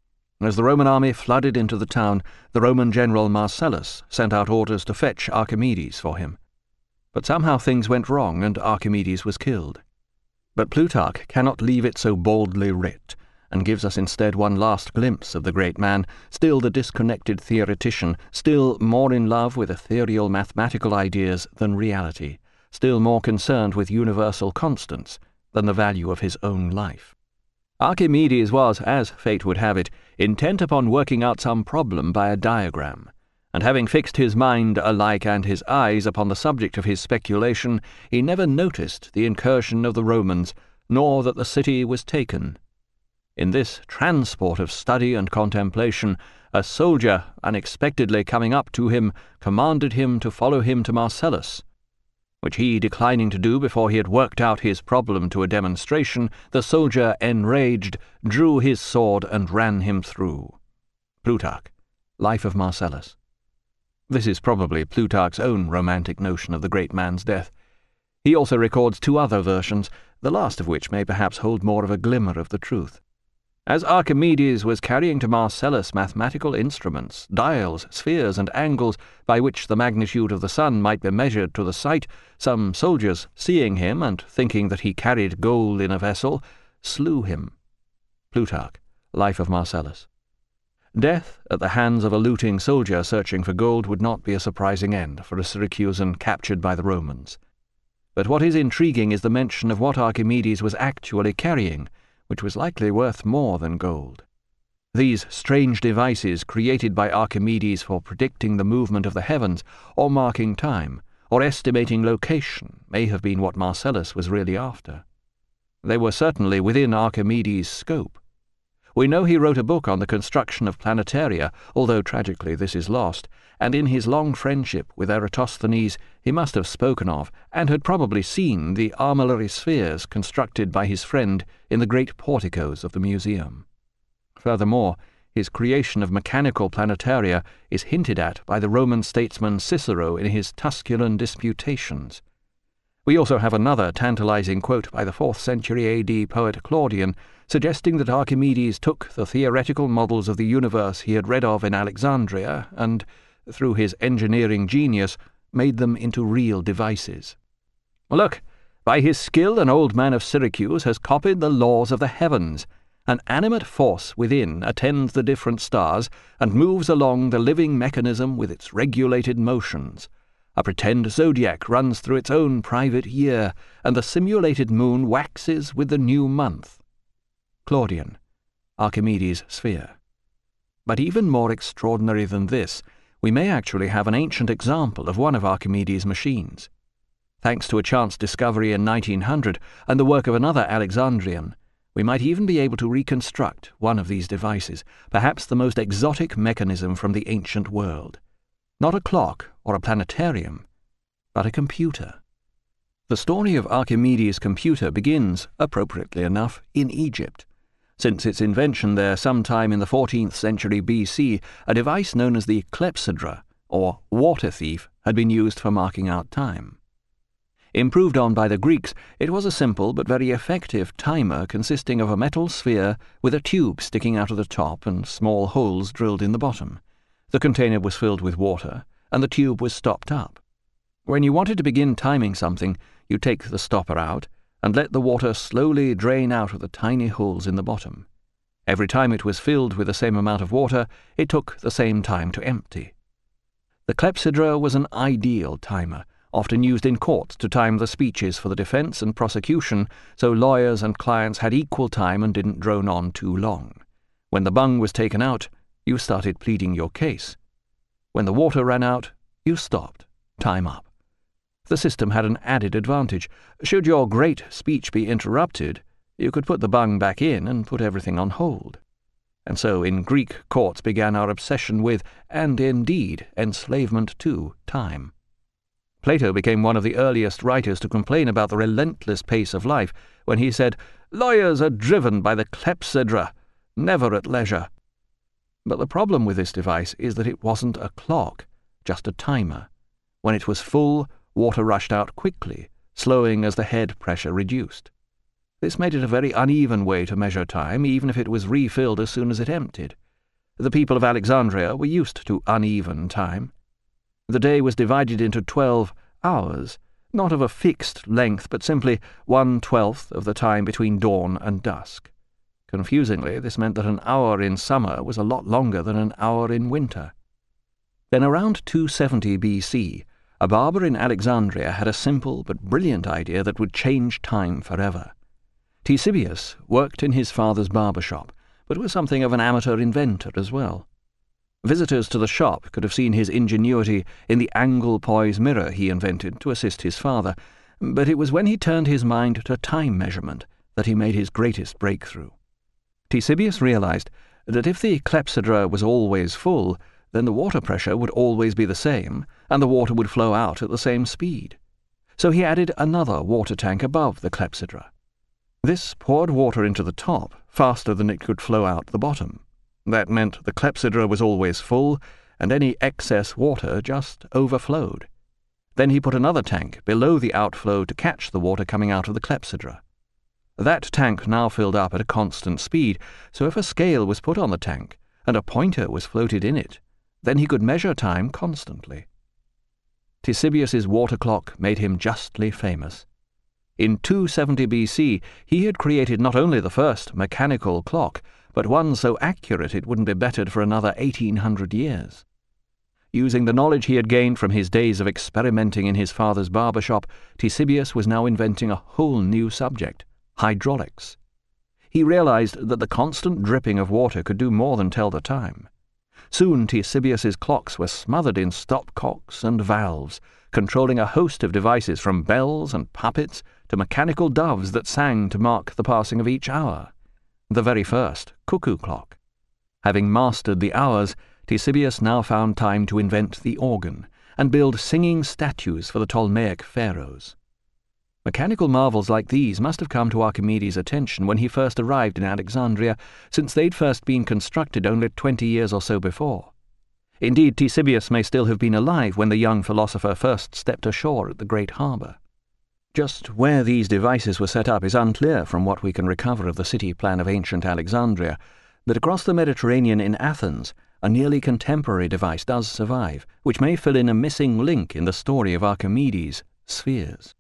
As the Roman army flooded into the town, the Roman general Marcellus sent out orders to fetch Archimedes for him. But somehow things went wrong, and Archimedes was killed. But Plutarch cannot leave it so baldly writ, and gives us instead one last glimpse of the great man, still the disconnected theoretician, still more in love with ethereal mathematical ideas than reality, still more concerned with universal constants than the value of his own life. Archimedes was, as fate would have it, intent upon working out some problem by a diagram, and having fixed his mind alike and his eyes upon the subject of his speculation, he never noticed the incursion of the Romans, nor that the city was taken. In this transport of study and contemplation, a soldier, unexpectedly coming up to him, commanded him to follow him to Marcellus, which he declining to do before he had worked out his problem to a demonstration, the soldier, enraged, drew his sword and ran him through. Plutarch, Life of Marcellus. This is probably Plutarch's own romantic notion of the great man's death. He also records two other versions, the last of which may perhaps hold more of a glimmer of the truth. As Archimedes was carrying to Marcellus mathematical instruments, dials, spheres, and angles by which the magnitude of the sun might be measured to the sight, some soldiers, seeing him and thinking that he carried gold in a vessel, slew him. Plutarch, Life of Marcellus. Death at the hands of a looting soldier searching for gold would not be a surprising end for a Syracusan captured by the Romans. But what is intriguing is the mention of what Archimedes was actually carrying, which was likely worth more than gold. These strange devices created by Archimedes for predicting the movement of the heavens, or marking time, or estimating location, may have been what Marcellus was really after. They were certainly within Archimedes' scope. We know he wrote a book on the construction of planetaria, although tragically this is lost, and in his long friendship with Eratosthenes he must have spoken of, and had probably seen, the armillary spheres constructed by his friend in the great porticos of the museum. Furthermore, his creation of mechanical planetaria is hinted at by the Roman statesman Cicero in his Tusculan Disputations. We also have another tantalizing quote by the 4th century AD poet Claudian, suggesting that Archimedes took the theoretical models of the universe he had read of in Alexandria and, through his engineering genius, made them into real devices. Look, by his skill an old man of Syracuse has copied the laws of the heavens. An animate force within attends the different stars and moves along the living mechanism with its regulated motions. A pretend zodiac runs through its own private year, and the simulated moon waxes with the new month. Claudian, Archimedes' Sphere. But even more extraordinary than this, we may actually have an ancient example of one of Archimedes' machines. Thanks to a chance discovery in 1900 and the work of another Alexandrian, we might even be able to reconstruct one of these devices, perhaps the most exotic mechanism from the ancient world. Not a clock or a planetarium, but a computer. The story of Archimedes' computer begins, appropriately enough, in Egypt. Since its invention there sometime in the 14th century BC, a device known as the clepsydra, or water thief, had been used for marking out time. Improved on by the Greeks, it was a simple but very effective timer consisting of a metal sphere with a tube sticking out of the top and small holes drilled in the bottom. The container was filled with water, and the tube was stopped up. When you wanted to begin timing something, you take the stopper out and let the water slowly drain out of the tiny holes in the bottom. Every time it was filled with the same amount of water, it took the same time to empty. The clepsydra was an ideal timer, often used in courts to time the speeches for the defense and prosecution, so lawyers and clients had equal time and didn't drone on too long. When the bung was taken out, you started pleading your case. When the water ran out, you stopped. Time up. The system had an added advantage. Should your great speech be interrupted, you could put the bung back in and put everything on hold. And so in Greek courts began our obsession with, and indeed enslavement to, time. Plato became one of the earliest writers to complain about the relentless pace of life when he said, "Lawyers are driven by the clepsydra, never at leisure." But the problem with this device is that it wasn't a clock, just a timer. When it was full, water rushed out quickly, slowing as the head pressure reduced. This made it a very uneven way to measure time, even if it was refilled as soon as it emptied. The people of Alexandria were used to uneven time. The day was divided into 12 hours, not of a fixed length, but simply 1/12 of the time between dawn and dusk. Confusingly, this meant that an hour in summer was a lot longer than an hour in winter. Then around 270 BC, a barber in Alexandria had a simple but brilliant idea that would change time forever. Ctesibius worked in his father's barber shop, but was something of an amateur inventor as well. Visitors to the shop could have seen his ingenuity in the angle poise mirror he invented to assist his father, but it was when he turned his mind to time measurement that he made his greatest breakthrough. Ctesibius realized that if the clepsydra was always full, then the water pressure would always be the same, and the water would flow out at the same speed. So he added another water tank above the clepsydra. This poured water into the top faster than it could flow out the bottom. That meant the clepsydra was always full, and any excess water just overflowed. Then he put another tank below the outflow to catch the water coming out of the clepsydra. That tank now filled up at a constant speed, so if a scale was put on the tank, and a pointer was floated in it, then he could measure time constantly. Ctesibius's water clock made him justly famous. In 270 BC, he had created not only the first mechanical clock, but one so accurate it wouldn't be bettered for another 1800 years. Using the knowledge he had gained from his days of experimenting in his father's barber shop, Ctesibius was now inventing a whole new subject, hydraulics. He realized that the constant dripping of water could do more than tell the time. Soon Ctesibius's clocks were smothered in stopcocks and valves, controlling a host of devices from bells and puppets to mechanical doves that sang to mark the passing of each hour. The very first cuckoo clock. Having mastered the hours, Ctesibius now found time to invent the organ and build singing statues for the Ptolemaic pharaohs. Mechanical marvels like these must have come to Archimedes' attention when he first arrived in Alexandria, since they'd first been constructed only 20 years or so before. Indeed, Ctesibius may still have been alive when the young philosopher first stepped ashore at the great harbour. Just where these devices were set up is unclear from what we can recover of the city plan of ancient Alexandria, but across the Mediterranean in Athens, a nearly contemporary device does survive, which may fill in a missing link in the story of Archimedes' spheres.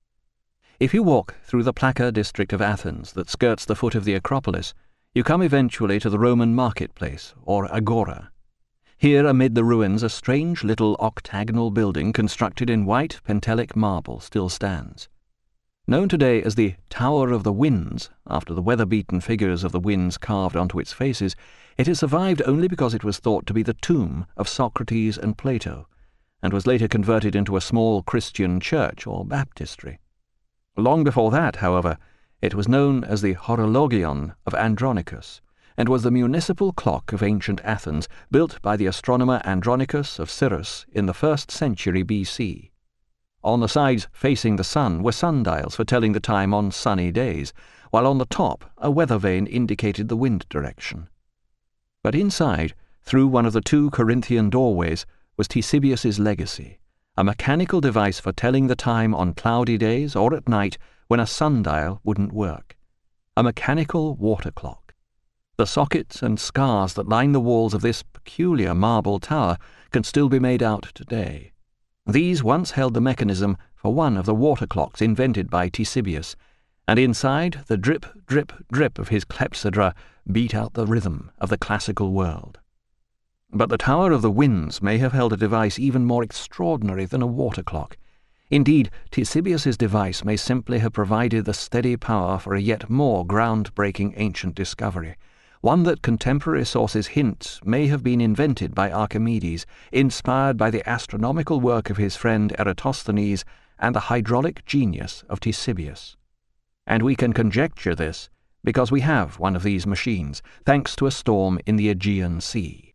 If you walk through the Plaka district of Athens that skirts the foot of the Acropolis, you come eventually to the Roman marketplace, or agora. Here, amid the ruins, a strange little octagonal building constructed in white Pentelic marble still stands. Known today as the Tower of the Winds, after the weather-beaten figures of the winds carved onto its faces, it has survived only because it was thought to be the tomb of Socrates and Plato, and was later converted into a small Christian church or baptistry. Long before that, however, it was known as the Horologion of Andronicus, and was the municipal clock of ancient Athens, built by the astronomer Andronicus of Cyrrhus in the 1st century BC. On the sides facing the sun were sundials for telling the time on sunny days, while on the top a weather vane indicated the wind direction. But inside, through one of the 2 Corinthian doorways, was Ctesibius's legacy, a mechanical device for telling the time on cloudy days or at night when a sundial wouldn't work. A mechanical water clock. The sockets and scars that line the walls of this peculiar marble tower can still be made out today. These once held the mechanism for one of the water clocks invented by Ctesibius, and inside the drip, drip, drip of his clepsydra beat out the rhythm of the classical world. But the Tower of the Winds may have held a device even more extraordinary than a water clock. Indeed, Ctesibius's device may simply have provided the steady power for a yet more groundbreaking ancient discovery, one that contemporary sources hint may have been invented by Archimedes, inspired by the astronomical work of his friend Eratosthenes and the hydraulic genius of Ctesibius. And we can conjecture this because we have one of these machines, thanks to a storm in the Aegean Sea.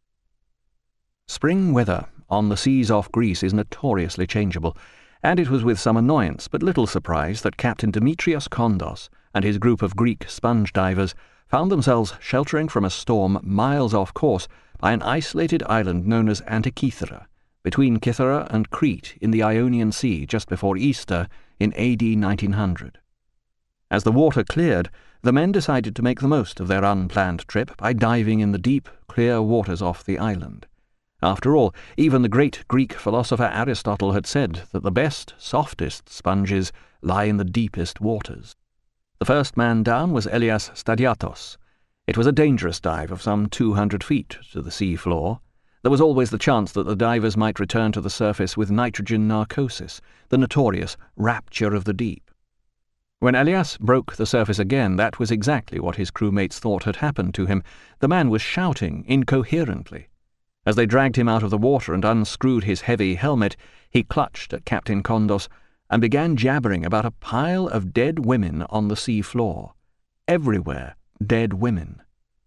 Spring weather on the seas off Greece is notoriously changeable, and it was with some annoyance but little surprise that Captain Demetrios Kondos and his group of Greek sponge divers found themselves sheltering from a storm miles off course by an isolated island known as Antikythera, between Kythera and Crete in the Ionian Sea just before Easter in AD 1900. As the water cleared, the men decided to make the most of their unplanned trip by diving in the deep, clear waters off the island. After all, even the great Greek philosopher Aristotle had said that the best, softest sponges lie in the deepest waters. The first man down was Elias Stadiatos. It was a dangerous dive of some 200 feet to the sea floor. There was always the chance that the divers might return to the surface with nitrogen narcosis, the notorious rapture of the deep. When Elias broke the surface again, that was exactly what his crewmates thought had happened to him. The man was shouting incoherently. As they dragged him out of the water and unscrewed his heavy helmet, he clutched at Captain Kondos and began jabbering about a pile of dead women on the sea floor. Everywhere, dead women.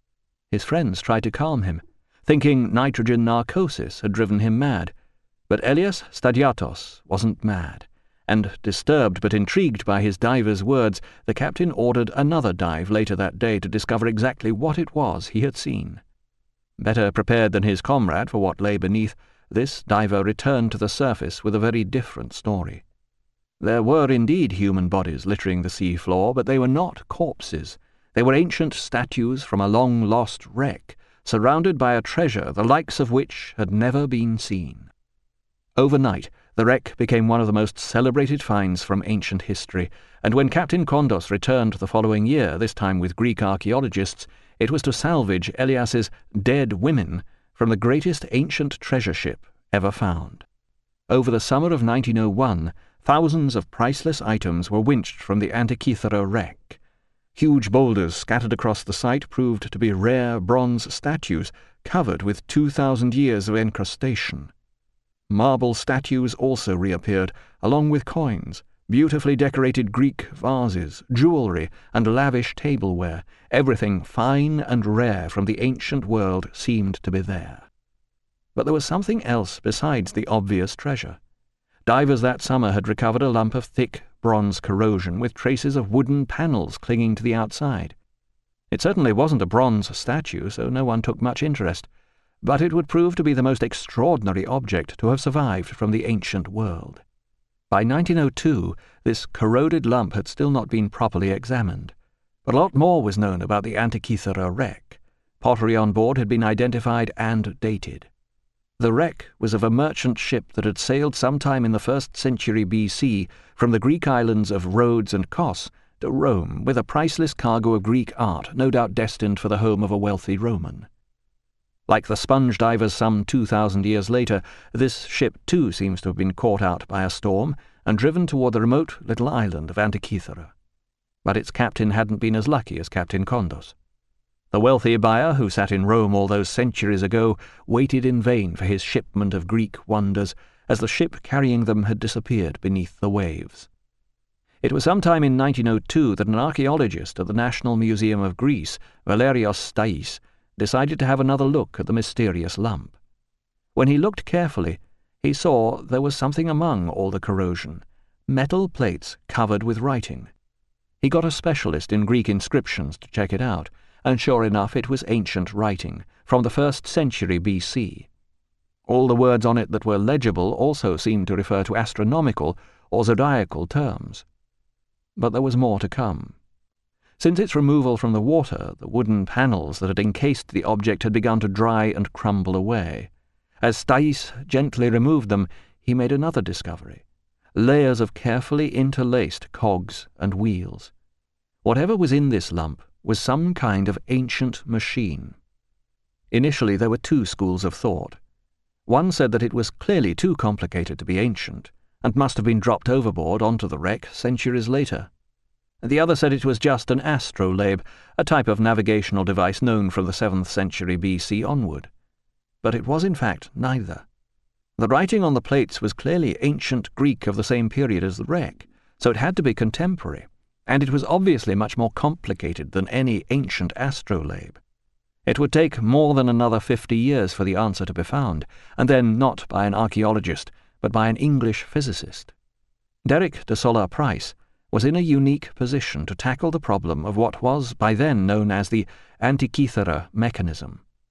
His friends tried to calm him, thinking nitrogen narcosis had driven him mad. But Elias Stadiatos wasn't mad, and disturbed but intrigued by his diver's words, the captain ordered another dive later that day to discover exactly what it was he had seen. Better prepared than his comrade for what lay beneath, this diver returned to the surface with a very different story. There were indeed human bodies littering the sea floor, but they were not corpses. They were ancient statues from a long-lost wreck, surrounded by a treasure the likes of which had never been seen. Overnight, the wreck became one of the most celebrated finds from ancient history, and when Captain Kondos returned the following year, this time with Greek archaeologists, it was to salvage Elias's dead women from the greatest ancient treasure ship ever found. Over the summer of 1901, thousands of priceless items were winched from the Antikythera wreck. Huge boulders scattered across the site proved to be rare bronze statues covered with 2,000 years of encrustation. Marble statues also reappeared, along with coins, beautifully decorated Greek vases, jewelry, and lavish tableware. Everything fine and rare from the ancient world seemed to be there. But there was something else besides the obvious treasure. Divers that summer had recovered a lump of thick bronze corrosion with traces of wooden panels clinging to the outside. It certainly wasn't a bronze statue, so no one took much interest, but it would prove to be the most extraordinary object to have survived from the ancient world. By 1902, this corroded lump had still not been properly examined, but a lot more was known about the Antikythera wreck. Pottery on board had been identified and dated. The wreck was of a merchant ship that had sailed sometime in the 1st century BC from the Greek islands of Rhodes and Kos to Rome with a priceless cargo of Greek art, no doubt destined for the home of a wealthy Roman. Like the sponge divers some 2,000 years later, this ship too seems to have been caught out by a storm and driven toward the remote little island of Antikythera. But its captain hadn't been as lucky as Captain Kondos. The wealthy buyer who sat in Rome all those centuries ago waited in vain for his shipment of Greek wonders, as the ship carrying them had disappeared beneath the waves. It was sometime in 1902 that an archaeologist at the National Museum of Greece, Valerios Stais, decided to have another look at the mysterious lump. When he looked carefully, he saw there was something among all the corrosion, metal plates covered with writing. He got a specialist in Greek inscriptions to check it out, and sure enough it was ancient writing, from the 1st century BC. All the words on it that were legible also seemed to refer to astronomical or zodiacal terms. But there was more to come. Since its removal from the water, the wooden panels that had encased the object had begun to dry and crumble away. As Stais gently removed them, he made another discovery: layers of carefully interlaced cogs and wheels. Whatever was in this lump was some kind of ancient machine. Initially there were two schools of thought. One said that it was clearly too complicated to be ancient, and must have been dropped overboard onto the wreck centuries later. The other said it was just an astrolabe, a type of navigational device known from the 7th century BC onward. But it was in fact neither. The writing on the plates was clearly ancient Greek of the same period as the wreck, so it had to be contemporary, and it was obviously much more complicated than any ancient astrolabe. It would take more than another 50 years for the answer to be found, and then not by an archaeologist, but by an English physicist. Derek de Solla Price was in a unique position to tackle the problem of what was by then known as the Antikythera mechanism.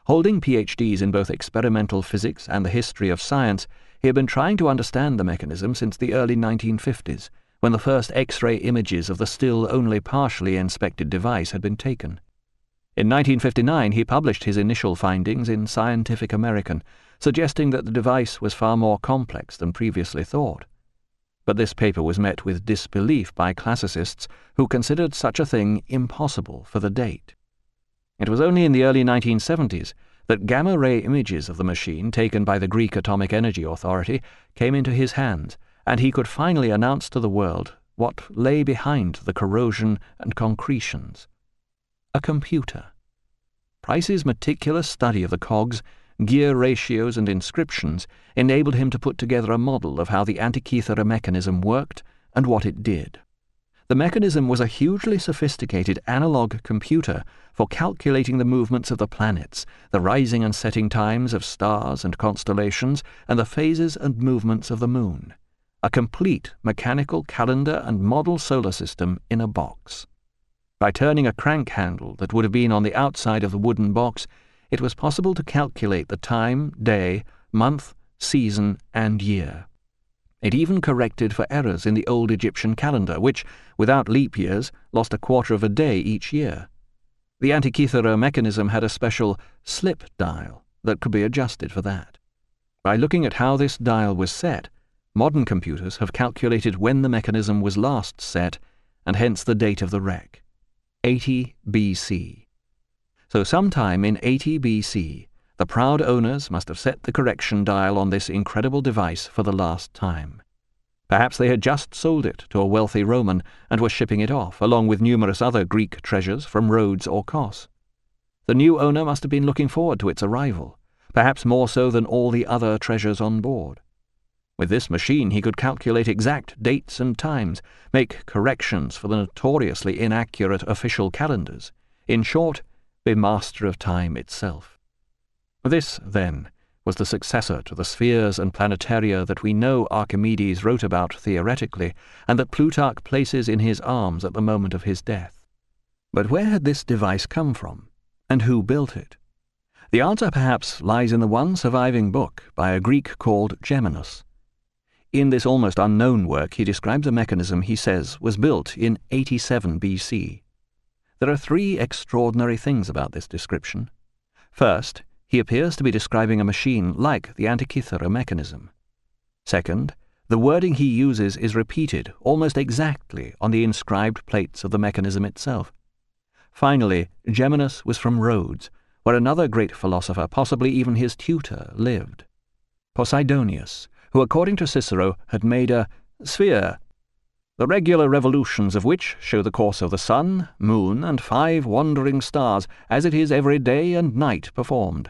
Holding PhDs in both experimental physics and the history of science, he had been trying to understand the mechanism since the early 1950s, when the first X-ray images of the still only partially inspected device had been taken. In 1959, he published his initial findings in Scientific American, suggesting that the device was far more complex than previously thought. But this paper was met with disbelief by classicists who considered such a thing impossible for the date. It was only in the early 1970s that gamma-ray images of the machine taken by the Greek Atomic Energy Authority came into his hands, and he could finally announce to the world what lay behind the corrosion and concretions. A computer. Price's meticulous study of the cogs, gear ratios and inscriptions enabled him to put together a model of how the Antikythera mechanism worked and what it did. The mechanism was a hugely sophisticated analog computer for calculating the movements of the planets, the rising and setting times of stars and constellations, and the phases and movements of the moon. A complete mechanical calendar and model solar system in a box. By turning a crank handle that would have been on the outside of the wooden box, it was possible to calculate the time, day, month, season, and year. It even corrected for errors in the old Egyptian calendar, which, without leap years, lost a quarter of a day each year. The Antikythera mechanism had a special slip dial that could be adjusted for that. By looking at how this dial was set, modern computers have calculated when the mechanism was last set, and hence the date of the wreck. 80 BC. So sometime in 80 BC, the proud owners must have set the correction dial on this incredible device for the last time. Perhaps they had just sold it to a wealthy Roman and were shipping it off, along with numerous other Greek treasures from Rhodes or Kos. The new owner must have been looking forward to its arrival, perhaps more so than all the other treasures on board. With this machine he could calculate exact dates and times, make corrections for the notoriously inaccurate official calendars. In short, be master of time itself. This, then, was the successor to the spheres and planetaria that we know Archimedes wrote about theoretically, and that Plutarch places in his arms at the moment of his death. But where had this device come from, and who built it? The answer perhaps lies in the one surviving book by a Greek called Geminus. In this almost unknown work he describes a mechanism he says was built in 87 BC. There are three extraordinary things about this description. First, he appears to be describing a machine like the Antikythera mechanism. Second, the wording he uses is repeated almost exactly on the inscribed plates of the mechanism itself. Finally, Geminus was from Rhodes, where another great philosopher, possibly even his tutor, lived. Posidonius, who according to Cicero had made a sphere, the regular revolutions of which show the course of the sun, moon, and 5 wandering stars, as it is every day and night performed.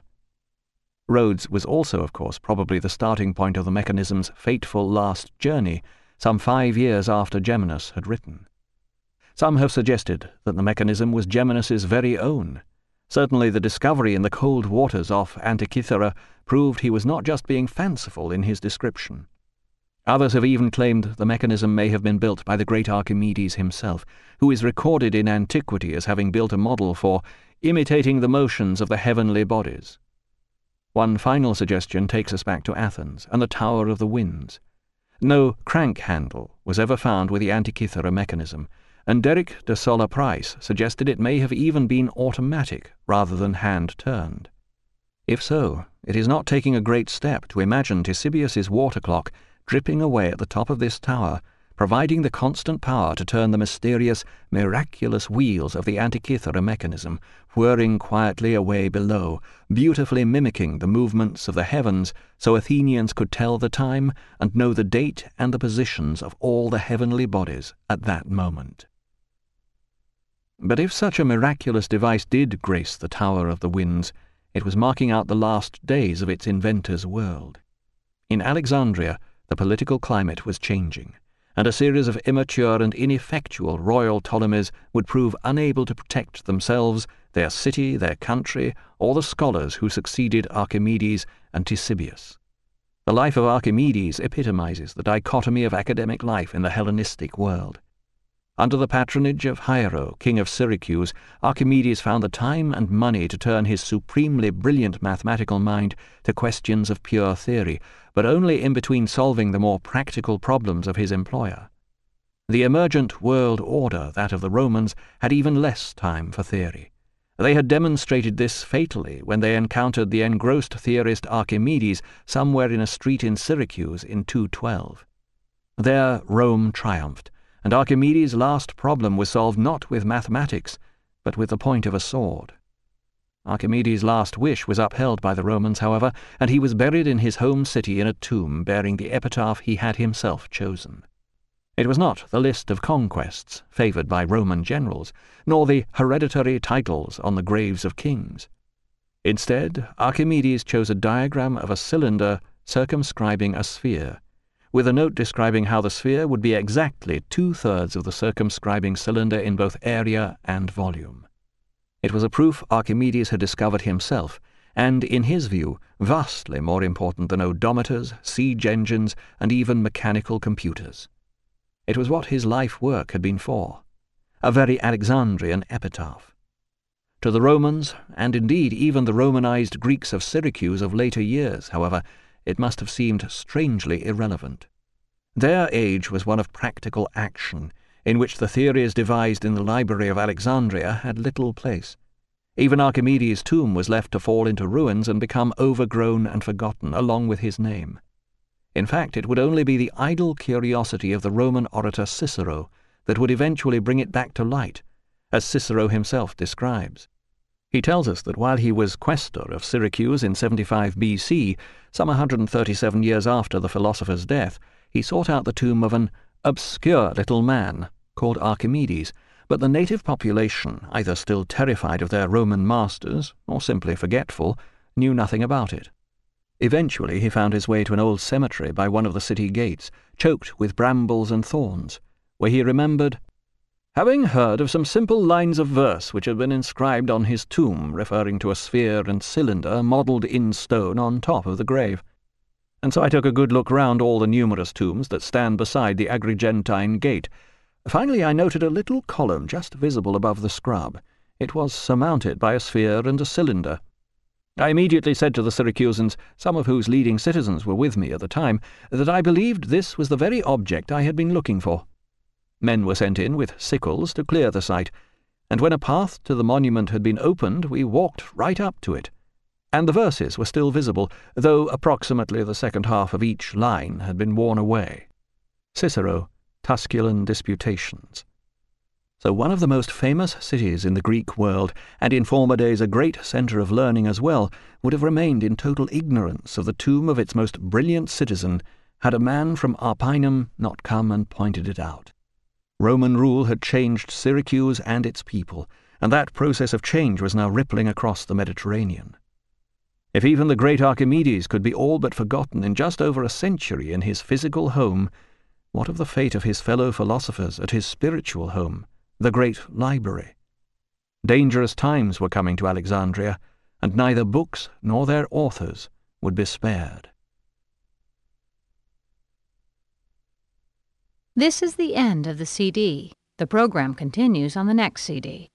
Rhodes was also, of course, probably the starting point of the mechanism's fateful last journey, some 5 years after Geminus had written. Some have suggested that the mechanism was Geminus's very own. Certainly the discovery in the cold waters off Antikythera proved he was not just being fanciful in his description. Others have even claimed the mechanism may have been built by the great Archimedes himself, who is recorded in antiquity as having built a model for imitating the motions of the heavenly bodies. One final suggestion takes us back to Athens and the Tower of the Winds. No crank handle was ever found with the Antikythera mechanism, and Derek de Solla Price suggested it may have even been automatic rather than hand-turned. If so, it is not taking a great step to imagine Ctesibius's water clock dripping away at the top of this tower, providing the constant power to turn the mysterious, miraculous wheels of the Antikythera mechanism, whirring quietly away below, beautifully mimicking the movements of the heavens, so Athenians could tell the time and know the date and the positions of all the heavenly bodies at that moment. But if such a miraculous device did grace the Tower of the Winds, it was marking out the last days of its inventor's world. In Alexandria, the political climate was changing, and a series of immature and ineffectual royal Ptolemies would prove unable to protect themselves, their city, their country, or the scholars who succeeded Archimedes and Ctesibius. The life of Archimedes epitomizes the dichotomy of academic life in the Hellenistic world. Under the patronage of Hiero, king of Syracuse, Archimedes found the time and money to turn his supremely brilliant mathematical mind to questions of pure theory, but only in between solving the more practical problems of his employer. The emergent world order, that of the Romans, had even less time for theory. They had demonstrated this fatally when they encountered the engrossed theorist Archimedes somewhere in a street in Syracuse in 212. There Rome triumphed, and Archimedes' last problem was solved not with mathematics, but with the point of a sword. Archimedes' last wish was upheld by the Romans, however, and he was buried in his home city in a tomb bearing the epitaph he had himself chosen. It was not the list of conquests favoured by Roman generals, nor the hereditary titles on the graves of kings. Instead, Archimedes chose a diagram of a cylinder circumscribing a sphere, with a note describing how the sphere would be exactly 2/3 of the circumscribing cylinder in both area and volume. It was a proof Archimedes had discovered himself, and, in his view, vastly more important than odometers, siege engines, and even mechanical computers. It was what his life work had been for, a very Alexandrian epitaph. To the Romans, and indeed even the Romanized Greeks of Syracuse of later years, however, it must have seemed strangely irrelevant. Their age was one of practical action, in which the theories devised in the library of Alexandria had little place. Even Archimedes' tomb was left to fall into ruins and become overgrown and forgotten, along with his name. In fact, it would only be the idle curiosity of the Roman orator Cicero that would eventually bring it back to light, as Cicero himself describes. He tells us that while he was questor of Syracuse in 75 BC, some 137 years after the philosopher's death, he sought out the tomb of an obscure little man called Archimedes, but the native population, either still terrified of their Roman masters or simply forgetful, knew nothing about it. Eventually he found his way to an old cemetery by one of the city gates, choked with brambles and thorns, where he remembered having heard of some simple lines of verse which had been inscribed on his tomb, referring to a sphere and cylinder modelled in stone on top of the grave. And so I took a good look round all the numerous tombs that stand beside the Agrigentine gate. Finally I noted a little column just visible above the scrub. It was surmounted by a sphere and a cylinder. I immediately said to the Syracusans, some of whose leading citizens were with me at the time, that I believed this was the very object I had been looking for. Men were sent in with sickles to clear the site, and when a path to the monument had been opened, we walked right up to it. And the verses were still visible, though approximately the second half of each line had been worn away. Cicero, Tusculan Disputations. So one of the most famous cities in the Greek world, and in former days a great centre of learning as well, would have remained in total ignorance of the tomb of its most brilliant citizen, had a man from Arpinum not come and pointed it out. Roman rule had changed Syracuse and its people, and that process of change was now rippling across the Mediterranean. If even the great Archimedes could be all but forgotten in just over a century in his physical home, what of the fate of his fellow philosophers at his spiritual home, the great library? Dangerous times were coming to Alexandria, and neither books nor their authors would be spared. This is the end of the CD. The program continues on the next CD.